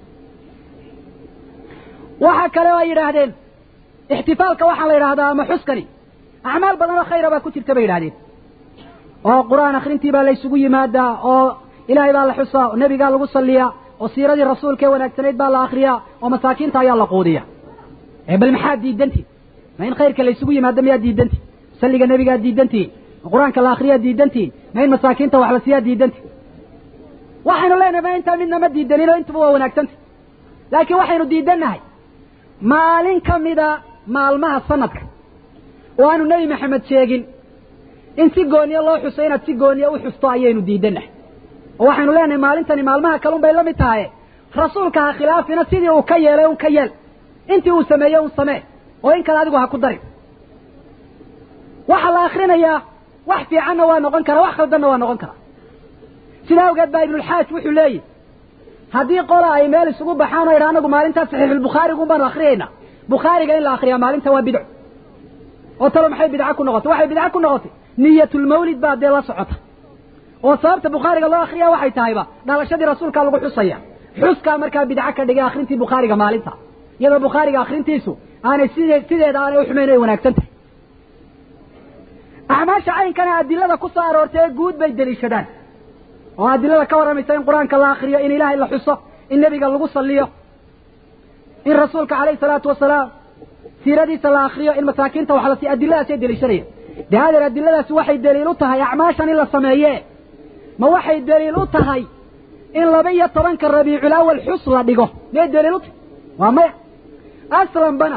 waxa kale oo ay yidhaahdeen ixtifaalka waxaa la yidhaahdaa ama xuskani acmaal badan oo khayra baa ku jirta bay yidhahdeen oo qur-aan akhrintii baa la isugu yimaadaa oo ilaahay baa la xusaa oo nebigaa lagu salliyaa oo siiradii rasuulka ee wanaagsanayd baa la akhriyaa oo masaakiinta ayaa la quudiya ee bal maxaad diidantihin ma in khayrka la isugu yimaado miyaad diidantihin salliga nebigaad diidantihin ma qur-aanka la akhriyaad diidantihin ma in masaakiinta wax la siiyaad diidantihin waxaynu leenahay ma intaa midna ma diidanin oo intuba waa wanaagsanta laakiin waxaynu diidannahay maalin ka mida maalmaha sanadka oo aanu nebi maxamed sheegin in si gooniye loo xuso inaad si gooniye u xusto ayaynu diidannahay oo waxaynu leenahay maalintani maalmaha kalun bay la mid tahay rasuulka ha khilaafina sidii uu ka yeelay un ka yeel intii uu sameeyey un samee oo in kale adigu ha ku darin waxaa la akrinayaa wax fiicanna waa noqon karaa wax khaldanna waa noqon karaa sidaa awgeed baa ibnulxaaj wuxuu leeyihi haddii qola ay meel isugu baxaan oo idha anagu maalintaas saxiixulbukhaarigun baanu akhriyaynaa bukhaariga in la akriyaa maalinta waa bidco oo talo maxay bidco ku noqotay waxay bidco ku noqotay niyatulmawlid baa dee la socota oo sababta bukhaariga loo akriyaa waxay tahayba dhalashadii rasuulkaa lagu xusaya xuskaa markaa bidco ka dhigay akhrintii bukhaariga maalinta iyadoo bukhaariga akhrintiisu aanay sidee sideeda aanay u xumayn ay wanaagsan tahay acmaasha caynkana adilada ku soo aroortay ee guud bay deliishadaan oo adilada ka warramaysa in qur-aanka la akriyo in ilaahay la xuso in nebiga lagu salliyo in rasuulka calayhi salaatu wasalaam siiradiisa la akriyo in masaakiinta wax la siiyo adiladaasay deliishanayaan dee hadeer adiladaasi waxay daliil u tahay acmaashan in la sameeye ma waxay daliil u tahay in laba iyo tobanka rabiicul awal xus la dhigo miyay daliil u tahay waa maya aslan bana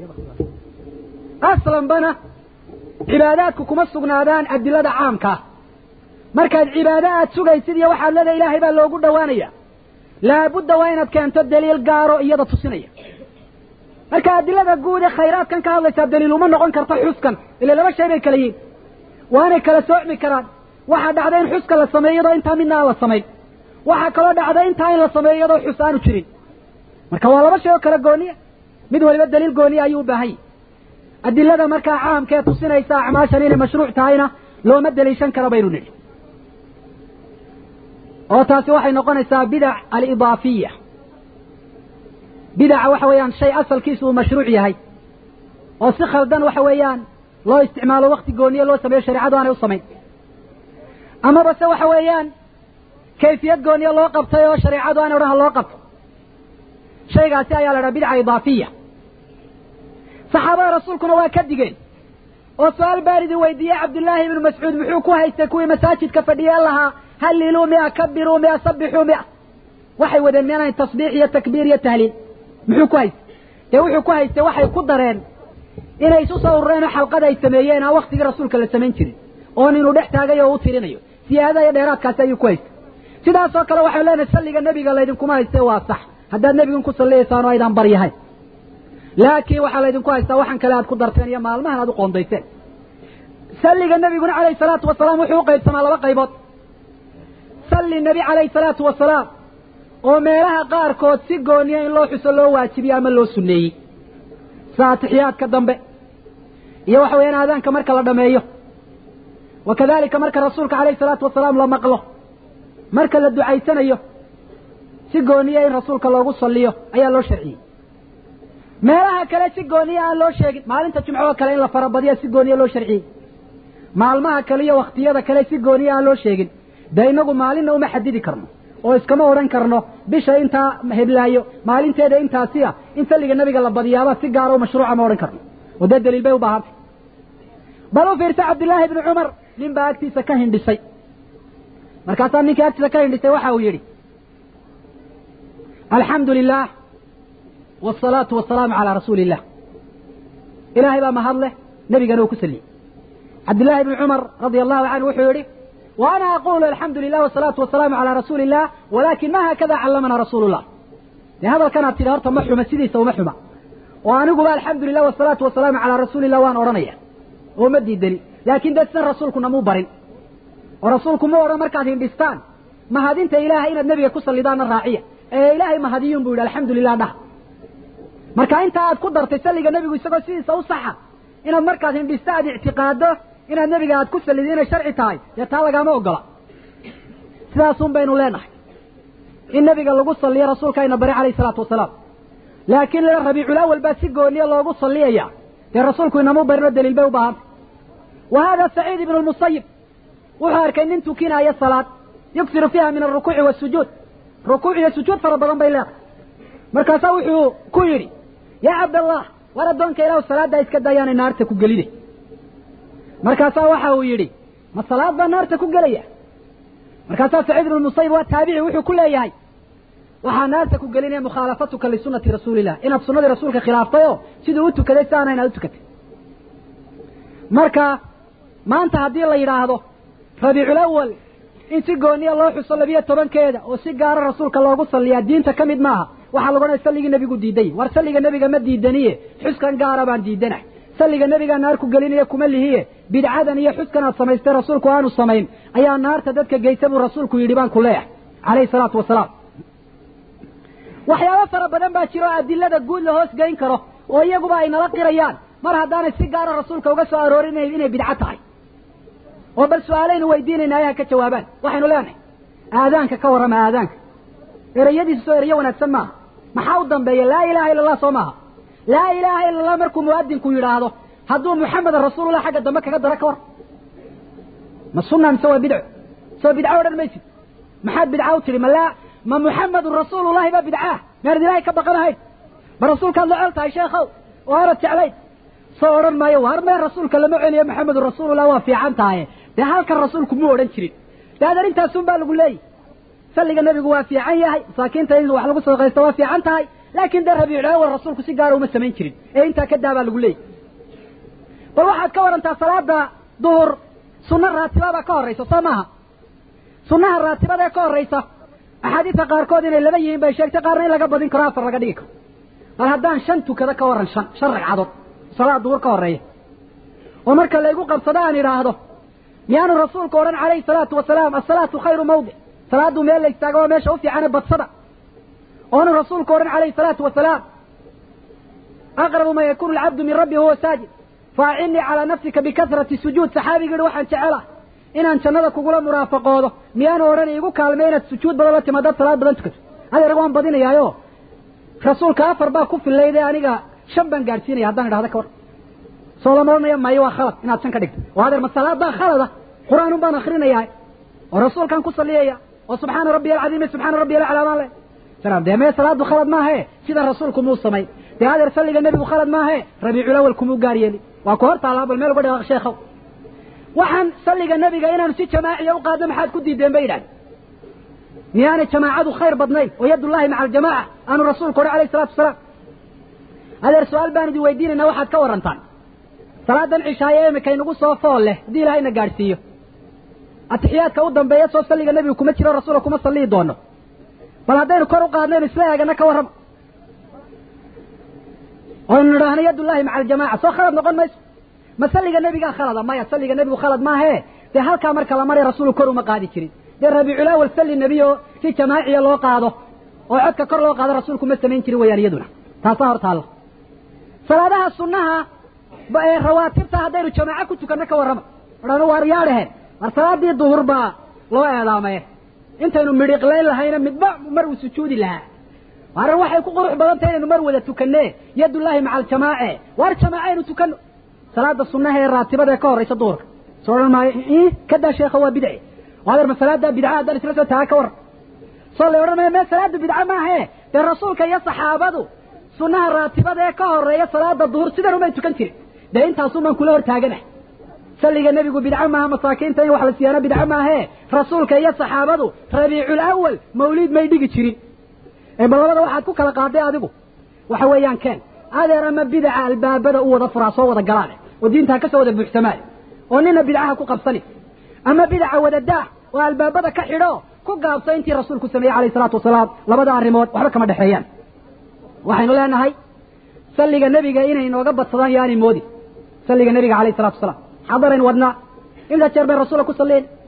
aslan bana cibaadaadku kuma sugnaadaan adilada caamkaa markaad cibaado aad sugaysid iyo waxaad leedahay ilaahay baa loogu dhowaanaya laabudda waa inaad keento daliil gaaro iyada tusinaya marka adilada guud ee khayraadkan ka hadlaysaa daliil uma noqon karto xuskan ila laba shay bay kala yihiin waanay kala soocmi karaan waxaa dhacda in xuska la sameeyo iyadoo intaa midna aan la samayn waxaa kaloo dhacda intaa in la sameeyo iyadoo xus aanu jirin marka waa laba shay oo kala gooniya mid waliba daliil gooniya ayuu u baahan yahy adilada markaa caamkee tusinaysa acmaashan inay mashruuc tahayna looma daliishan karo baynu nidhi oo taasi waxay noqonaysaa bidac alidaafiya bidaca waxa weeyaan shay asalkiisu uu mashruuc yahay oo si khaldan waxa weeyaan loo isticmaalo wakti gooniye loo sameeyo shareecadu aanay u samayn amaba se waxa weeyaan kayfiyad gooniye loo qabtay oo shareecadu aanay odhan ha loo qabto shaygaasi ayaa la dhaha bidca idaafiya saxaabada rasuulkuna waa ka digeen oo su-aal baan idin weydiiyey cabdillaahi ibnu mascuud muxuu ku haystay kuwii masaajidka fadhiyeen lahaa halliluu mia kabiruu mia sabixuu mia waxay wadeen mianaan tasbiix iyo takbiir iyo tahliil muxuu ku haystay dee wuxuu ku haystay waxay ku dareen inay isu soo urureen oo xalqada ay sameeyeen aan waktigii rasuulka la samayn jirin oon inuu dhex taagay oo u tirinayo siyaadada iyo dheeraadkaasi ayuu ku haystay sidaasoo kale waxaynu leenahay salliga nebiga laydinkuma haystay waa sax haddaad nebigan ku salliyaysaan oo aydaan baryahayn laakiin waxaa laydinku haystaa waxan kale aad ku darteen iyo maalmahan aad u qoondayseen salliga nebiguna calayhi salaatu wasalaam wuxuu u qaybsamaa laba qaybood salli nebi calayhi salaatu wasalaam oo meelaha qaarkood si gooniya in loo xuso loo waajibiyo ama loo sunneeyey sida atixiyaadka dambe iyo waxa weeyaan aadaanka marka la dhameeyo wakadalika marka rasuulka calayhi salaatu wasalaam la maqlo marka la ducaysanayo si gooniya in rasuulka loogu salliyo ayaa loo sharciyey meelaha kale si gooniya aan loo sheegin maalinta jumcoo kale in la farabadiya si gooniya loo sharciyey maalmaha kale iyo waktiyada kale si gooniya aan loo sheegin dee inagu maalinna uma xadidi karno oo iskama odhan karno bisha intaa heblaayo maalinteeda intaasi ah in salliga nebiga la badiyaaba si gaaro o mashruuca ma odhan karno oo dee daliil bay u baahantay bal u fiirsa cabdillaahi ibni cumar nin baa agtiisa ka hindhisay markaasaa ninkii agtiisa ka hindhisay waxa uu yidhi alxamdu lilah wsalaatu wasalaamu calaa rasuuli illah ilaahay baa mahad leh nebigana uu ku saliyey cabdillahi ibni cumar radia allahu canhu wuxuu yidhi wa ana aqulu alxamdu lilah wasalaatu wasalaamu calaa rasuuli illah walakin ma haakada callamana rasuulu llah dee hadalkanaad tidhi horta ma xuma sidiisa uma xuma oo aniguba alxamdu lilah wasalaatu wasalaamu calaa rasuuli illah waan odhanaya oo ma diidani laakin dee sidan rasuulkuna muu barin oo rasuulku ma odhan markaad hindhistaan mahadinta ilaahay inaad nabiga ku salidaana raaciya ee ilaahay mahadiyun buu yidhi alxamdulilah dhah marka inta aad ku dartay saliga nabigu isagoo sidiisa u saxa inaad markaas hindhista aad ictiqaado inaad nabiga aad ku salidin inay sharci tahay dee taa lagama ogola sidaasun baynu leenahay in nabiga lagu saliyo rasuulkayna bari calayhi salaatu wasalaam laakiin la rabiicul awal baa si gooniya loogu saliyaya dee rasuulku inama barino daliil bay u baahantay wa hada saciid ibnu lmusayib wuxuu arkay nin tukinaya salaad yuksiru fiiha min alrukuuci waasujuud rukuuc iyo sujuud fara badan bay leedahay markaasaa wuxuu ku yidhi yaa cabdallah war addoonka ilaahu salaaddaa iska dayaanay naarta ku geline markaasaa waxa uu yidhi ma salaad baa naarta ku gelaya markaasaa saciid ibnu lmusayib waa taabici wuxuu ku leeyahay waxaa naarta ku gelinaya mukhaalafatuka lisunati rasuulillah inaad sunnadii rasuulka khilaaftay oo siduu u tukaday si aana inaad u tukatay marka maanta haddii la yidhaahdo rabiicul awal in si gooniya loo xuso labiyo tobankeeda oo si gaara rasuulka loogu saliyaa diinta ka mid maaha waxaa lagu odhanaya salligii nebigu diiday war salliga nebiga ma diidaniye xuskan gaara baan diidanahay salliga nebigaa naar ku gelinaya kuma lihiye bidcadan iyo xuskan aad samaystay rasuulku aanu samayn ayaa naarta dadka geysa buu rasuulku yidhi baan ku leeyahay calayhi salaatu wasalaam waxyaabo fara badan baa jiro adilada guud la hoos geyn karo oo iyaguba ay nala qirayaan mar haddaanay si gaara rasuulka uga soo aroorin inay bidco tahay oo bal su-aalaynu weydiinayna ayaha ka jawaabaan waxaynu leenahay aadaanka ka warrama aadaanka ereyadiisu soo ereyo wanaagsan maaha maxaa u dambeeya laa ilaha illa allah soo maaha laa ilaaha illa allah markuu muadinku yidhaahdo hadduu muxamedan rasuulullah xagga dambe kaga dara ka war ma sunna mise waa bidco soo bidco odhan maysid maxaad bidca u tidhi ma laa ma muxamedun rasuulullahi baa bidcaah meanad ilaahay ka baqanahayn ma rasuulkaad la col tahay sheekhow oo aanad jeclayn soo odhan maayo war mee rasuulka lama celiyo maxamedun rasuulullah waa fiican tahaye dee halkan rasuulku muu odhan jirin dee adeer intaasun baa lagu leeyahy salliga nebigu waa fiican yahay masaakiinta in wax lagu sadaqaysto waa fiican tahay laakiin dee rabiicul awal rasuulku si gaara uma samayn jirin ee intaa ka daa baa lagu leeyahy bal waxaad ka warantaa salaada duhur sunna raatibabaa ka horraysa soo maaha sunnaha raatibada ee ka horraysa axaadiista qaarkood inay laba yihiin bay sheegtay qaarna in laga badin karo afar laga dhigi karo bal haddaan shan tukado ka warran shan shan ragcadood salaad duhur ka horreeya oo marka laygu qabsado aan idhaahdo miyaanu rasuulku odhan calayhi salaatu wasalaam asalaatu khayru mawdic salaaddu meel la istaago waa meesha u fiicane badsada oonu rasuulku odhan calayhi salaatu wasalaam aqrabu ma yakunu alcabdu min rabbi huwa saajid faacinnii calaa nafsika bikasrati sujuud saxaabigi yihi waxaan jecela inaan jannada kugula muraafaqoodo miyaanu odhan iigu kaalmay inaad sujuud badan la timaadaad salaad badan tukato adeer waan badinayaayo rasuulka afar baa ku fillayde aniga shan baan gaadhsiinaya haddaan idhahda ka war soo lama odhanaya mayo waa khalad inaad shan ka dhigto oo adeer ma salaad baa khalada qur-aanun baan akrinayaa oo rasuulkaan ku saliyaya oo subxaana rabbiya alcadiim subxaana rabbiya alaclaa baan le salaam dee mee salaadu khalad maahe sida rasuulku muu samay dee adeer salliga nebigu khalad maahe rabiicul awal kumuu gaar yeeli waa ku hor taallaa bal meel uga dhawaaq sheekhow waxaan salliga nebiga inaanu si jamaaciya u qaadno maxaad ku diideen bay yidhahden miyaanay jamaacadu khayr badnayn oo yadullahi maca aljamaaca aanu rasuulku odhan alayhi salatu wasalaam adeer su-aal baan idin weydiinaynaa waxaad ka warantaan salaadan cishaaye imika inagu soo fool leh haddii ilahayna gaadhsiiyo atixiyaadka u dambeeya soo salliga nebigu kuma jiro rasuula kuma sallihi doono bal haddaynu kor u qaadnaynu isla eegana ka warrama oynu nidhaahno yadullahi maca aljamaaca soo khalad noqon mayso ma salliga nebigaa khalada maya salliga nebigu khalad maahe dee halkaa marka la maray rasuulu kor uma qaadi jirin dee rabiicul awal salli nebiyo si jamaaciya loo qaado oo codka kor loo qaado rasuulku ma samayn jirin wayaan iyaduna taasaa hor taalla salaadaha sunnaha ee rawaatibta haddaynu jamaaco ku tukanno ka warrama odhano waar yaadhaheen war salaadii duhur baa loo eedaamaye intaynu midhiqlayn lahayna midba mar uu sujuudi lahaa waar waxay ku qurux badan tahay inaynu mar wada tukanne yadullaahi maca aljamaace waar jamaaco aynu tukanno salaada sunnaha ee raatibada ee ka horraysa duhurka soo odhan maayo kadaa sheekha waa bidci adeer ma salaadaa bidca haddaan isla soo taaga ka warran soo la odhan maayo mee salaada bidca maahe dee rasuulka iyo saxaabadu sunnaha raatibada ee ka horreeya salaada duhur sidan umay tukan jirin dee intaasun baan kula hor taaganahay salliga nebigu bidco maaha masaakiinta in wax la siyaano bidco maahe rasuulka iyo saxaabadu rabiicul awal mawliid may dhigi jirin ee bal labada waxaad ku kala qaaday adigu waxa weeyaan keen adeer ama bidaca albaabada u wada furaa soo wada galaane oo diintaa ka soo wada buuxsamaane oo nina bidcaha ku qabsani ama bidaca wada daah oo albaabada ka xidho ku gaabso intii rasuulku sameeyey calayhi salaatu wasalaam labada arrimood waxba kama dhexeeyaan waxaynu leenahay salliga nebiga inay inooga badsadaan yaani moodi salliga nebiga calayhi salatu wasalaam xadaraynu wadnaa inta jeer bay rasuula ku salliin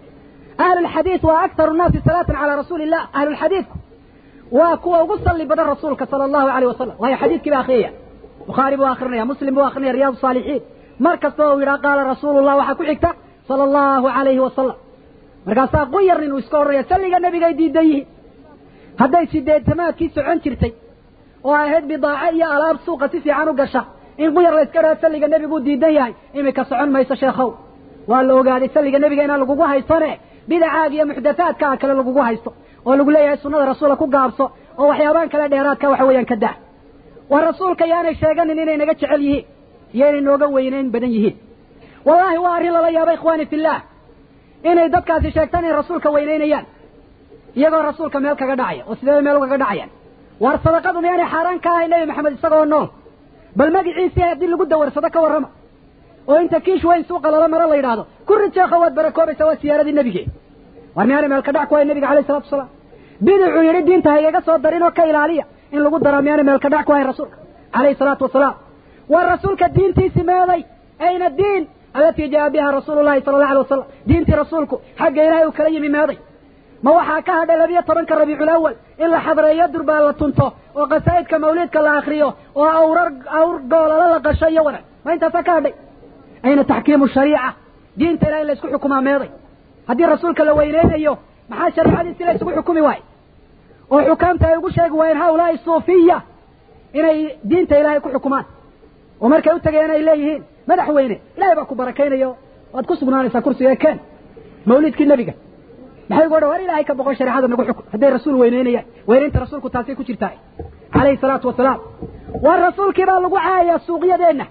أهل الحديث وأكثر الناس صلاة على رسول الله. أهل الحديث وكوا وصل بدر رسولك صلى الله عليه وسلم، وهي حديث كباخية بخاري بواخرنا مسلم بواخرنا رياض الصالحين مركز طويرة قال رسول الله وحكو حكتا صلى الله عليه وسلم مركز غير إنه يسكور يسلق النبي قيد يديه هذا سيدات تمات كيس عن شرتي وهاد بضاعية ألاب سوق تسي عنو قشة إن غير يسكر يسلق النبي قد يديه إمي كسعون ما يسشيخو والله قال يسلق النبي قينا لقوقوها يصنع بدعاقية محدثات كاكلا لقوقوها يصنع ولقوا لي السنة رسولك وقابصه وحيابان كلا ديراتك وحويا كدا والرسول يانا الشيغان إننا نقتش عليه يانا نوغا وينين بدنيه والله واري الله يا إخواني في الله إنا يدبك هذه الشيغتان رسولك وينين يان يقول رسولك ميلك قدعيا وسيدة ميلك قدعيا وارصدقاتهم يعني حاران كاها النبي محمد الصقر والنوم بل ما عيسى يبدي اللي قد ورصدك ورمى وانت كيش وين سوق الله مر الله يرادو كل رجال خوات بركوبي سوا سيارة النبي warmiyaana meel ka dhac ku hay nabiga kaleey salaatu salaam bidcu yiri diinta ayaga soo darin oo ka ilaaliya in lagu daramiyaana meel ka dhac ku hay rasuulka kaleey salaatu salaam wa rasuulka diintiisa meeday ayna diin alati jaa biha rasuulullaahi sallallahu alayhi wasallam diinti rasuulku xagga ilaahay uu kala yimi meeday ma waxa ka hadhay labiyo tobanka rabiicul awwal illa xadreeyo durba la tunto oo qasaa'idka mawlidka la akhriyo oo awrar awr goolala la qashayo wana ma inta ka hadhay ayna tahkiimu shariica diinta ilaahay la isku xukumaa meeday haddii rasuulka la weyneynayo maxaa shariicadiisa la isugu xukumi waay oo xukaamta ay ugu sheegi waayeen hawlaay suufiya inay diinta ilaahay ku xukumaan oo markay u tagayeen ay leeyihiin madaxweyne ilaahay baa ku barakeynayo waad ku sugnaanaysaa kursiga keen mawlidkii nabiga maxay ugu dhawaar ilaahay ka boqon shariicada nagu xukum hadday rasuul weyneynayaan weyneynta rasuulku taasay ku jirtaa calayhi salaatu wasalaam waa rasuulkii baa lagu caayaa suuqyadeena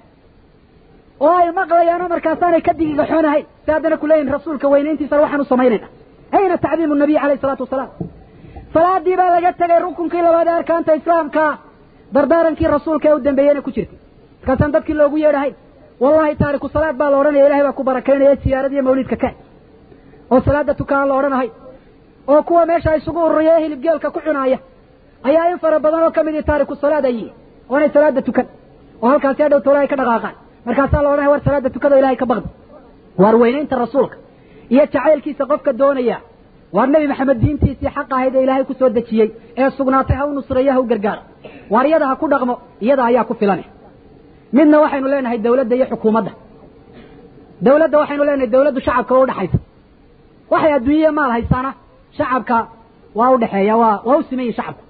oo ay maqlayaan markaasaanay ka digiga xoonahay saadana ku leeyin rasuulka weyneyntiisa waxaan u samaynayna ayna tacdiimu nabiy calayhi salaatu wasalaam salaadii baa laga tagay rukunkii labaad ee arkaanta islaamka dardaarankii rasuulka ee u dambeeyayna ku jirtay markaasaan dadkii loogu yeedhahay wallahi taariku salaad baa la odhanaya ilaahay baa ku barakeynaya siyaaradiiyo mawlidka ka oo salaada tukaan la odhanahay oo kuwa meesha isugu ururiya hilib geelka ku cunaaya ayaa in fara badan oo kamid taariku salaad ay oonay salaada tukan oo halkaas ay dhow toolay ka dhaqaaqaan markaasaa la odhanahay war salaada tukada ilaahay ka baqdi war weynaynta rasuulka iyo jacaylkiisa qofka doonaya war nabi maxamed diintiisii xaq ahayd ee ilaahay ku soo dejiyey ee sugnaatay ha u nusreeyo ha u gargaaro war iyada ha ku dhaqmo iyada ayaa ku filan midna waxaynu leenahay dawladda iyo xukuumadda dawladda waxaynu leenahay dawladdu shacabka u dhaxaysa waxay adduunyo maal haysaana shacabka waa u dhaxeeya waa waa u simeeyay shacabka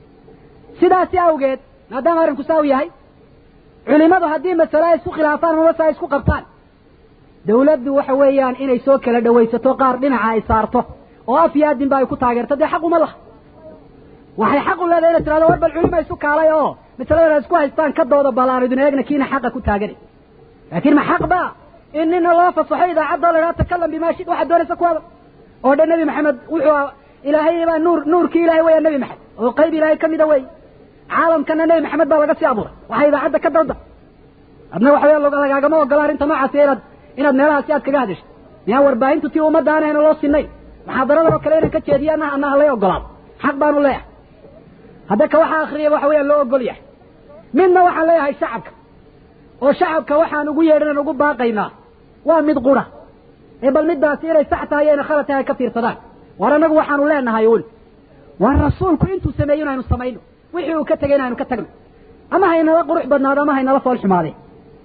sidaasi awgeed maadaama arrinku saa u yahay culimadu haddii masale ay isku khilaafaan ama masale ay isku qabtaan dawladdu waxa weeyaan inay soo kala dhawaysato qaar dhinaca ay saarto oo af iyo adin ba ay ku taageerto dee xaq uma laha waxay xaq u leedahay inay tirahdo war bal culimo isu kaalay oo masalada isku haystaan ka dooda balaan idin eegna kiina xaqa ku taaganay laakiin ma xaq ba in nin la fasaxay idaacadda la takalam bima shid waxa doonaysa ku wada oo dhan nabi maxamed wuxuu ilaahay baa nuur nuurkii ilaahay weeyaa nabi maxamed oo qayb ilaahay kamida way caalamkana nabi maxamed baa laga sii abuuray waxa idaacadda ka dooda adna waxa weeyaan lagagama ogola arrinta noocaas inaad inaad meelahaasi aad kaga hadasho miyaa warbaahintu tii ummadda aanayna loo sinay muxaadarada oo kale inaan ka jeediyana annaha lay ogolaado xaq baanu leeyahay hadda ka waxa akhriya waxa weeyaan loo ogol yahay midna waxaan leeyahay shacabka oo shacabka waxaan ugu yeedhan ugu baaqaynaa waa mid qura ee bal middaasi inay sax tahay inay khalad tahay ka fiirsadaan war anagu waxaanu leenahay uun war rasuulku intuu sameeyo inaanu samayno wixii uu ka tagay inaanu ka tagno ama haynala qurux badnaado ama haynala fool xumaadeen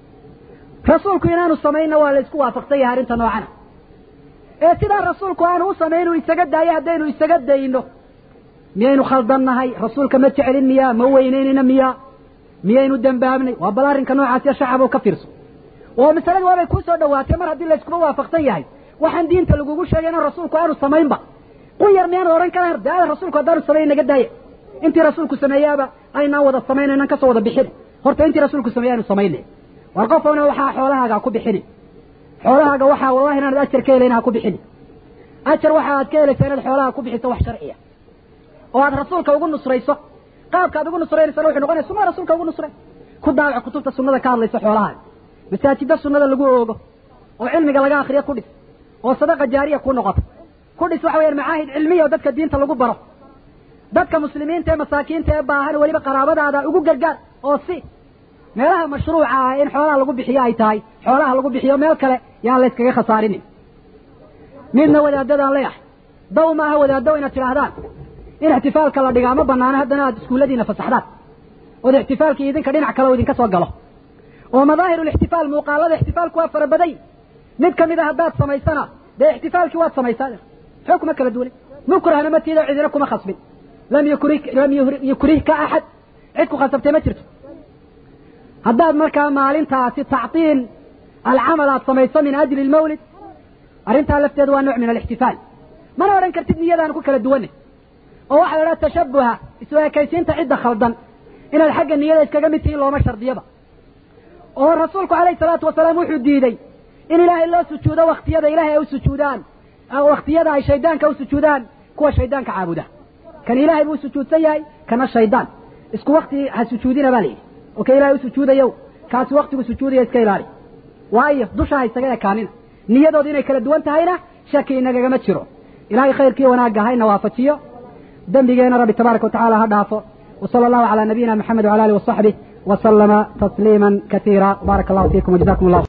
rasuulku inaanu samayno waa la isku waafaqsan yahay arrinta noocana ee sidaa rasuulku aanu u samayno isaga daayo haddaynu isaga dayno miyaynu khaldannahay rasuulka ma jecelin miyaa ma weynaynina miyaa miyaynu dambaabnay waa bal arrinka noocaas iyo shacab oo ka fiirso oo masalada waabay ku soo dhawaatay mar haddii la iskuba waafaqsan yahay waxaan diinta lagugu sheegay inaan rasuulku aanu samaynba quyar miyaan oran karaa daada rasuulku haddaanu samayn naga daaya intii rasuulku sameeyaaba aynaan wada samaynaynan kasoo wada bixin horta intii rasuulku sameeya aynu samaynay war qofna waxaa xoolahaaga ku bixini xoolahaaga waxaa wallahi inaad ajar ka helayna ku bixini ajar waxa aad ka helaysaa inaad xoolaha ku bixiso wax sharciya oo aad rasuulka ugu nusrayso qaabka aad ugu nusraynayso wuxuu noqonaysaa sunnada rasuulka ugu nusray ku daawac kutubta sunnada ka hadlaysa xoolaha masaajida sunnada lagu oogo oo cilmiga laga akhriyo ku dhis oo sadaqa jaariya ku noqoto ku dhis waxa weeyaan macaahid cilmiya oo dadka diinta lagu baro dadka muslimiinta ee masaakiinta ee baahan waliba qaraabadaada ugu gargaar oo si meelaha mashruuca ah in xoolaha lagu bixiyo ay tahay xoolaha lagu bixiyo meel kale yaa la iskaga khasaarin midna wadaadadaan leeyahay daw maaha wadaado inaad tidhaahdaan in ixtifaalka la dhigaa ma banaano haddana aad iskuulladiina fasaxdaan ood ixtifaalkii idinka dhinac kale oo idinka soo galo oo madaahirulixtifaal muuqaalada ixtifaalku waa fara baday mid ka mid a haddaad samaysana dee ixtifaalkii waad samaysaa maxuu kuma kala duwanay mukrahna ma tiida cidina kuma khasbin lam yukri lam yukrihka axad cid ku khasabtay ma jirto haddaad markaa maalintaasi tactiin alcamal aad samayso min ajli almawlid arrintaa lafteedu waa nooc min alixtifaal mana odhan kartid niyadaan ku kala duwanay oo waxaa la idhaha tashabuha isu ekaysiinta cidda khaldan inaad xagga niyada iskaga mid tihiin looma shardiyaba oo rasuulku calayhi salaatu wasalaam wuxuu diiday in ilaahay loo sujuudo waktiyada ilaahay ay u sujuudaan waktiyada ay shaydaanka u sujuudaan kuwa shaydaanka caabuda kan ilaahay buu sujuudsan yahay kana shaydaan isku wakti ha sujuudina baa layidhi oo ka ilaahay u sujuudayo kaasi waktigu sujuudaya iska ilaali waayo dusha ha isaga ekaanina niyadoodu inay kala duwan tahayna shaki inagagama jiro ilaahay khayrkii wanaagga hayna waafajiyo dembigeena rabbi tabaaraka watacaala ha dhaafo وصلى الله على نبينا محمد وعلى آله وصحبه وسلم تسليما كثيرا بارك الله فيكم وجزاكم الله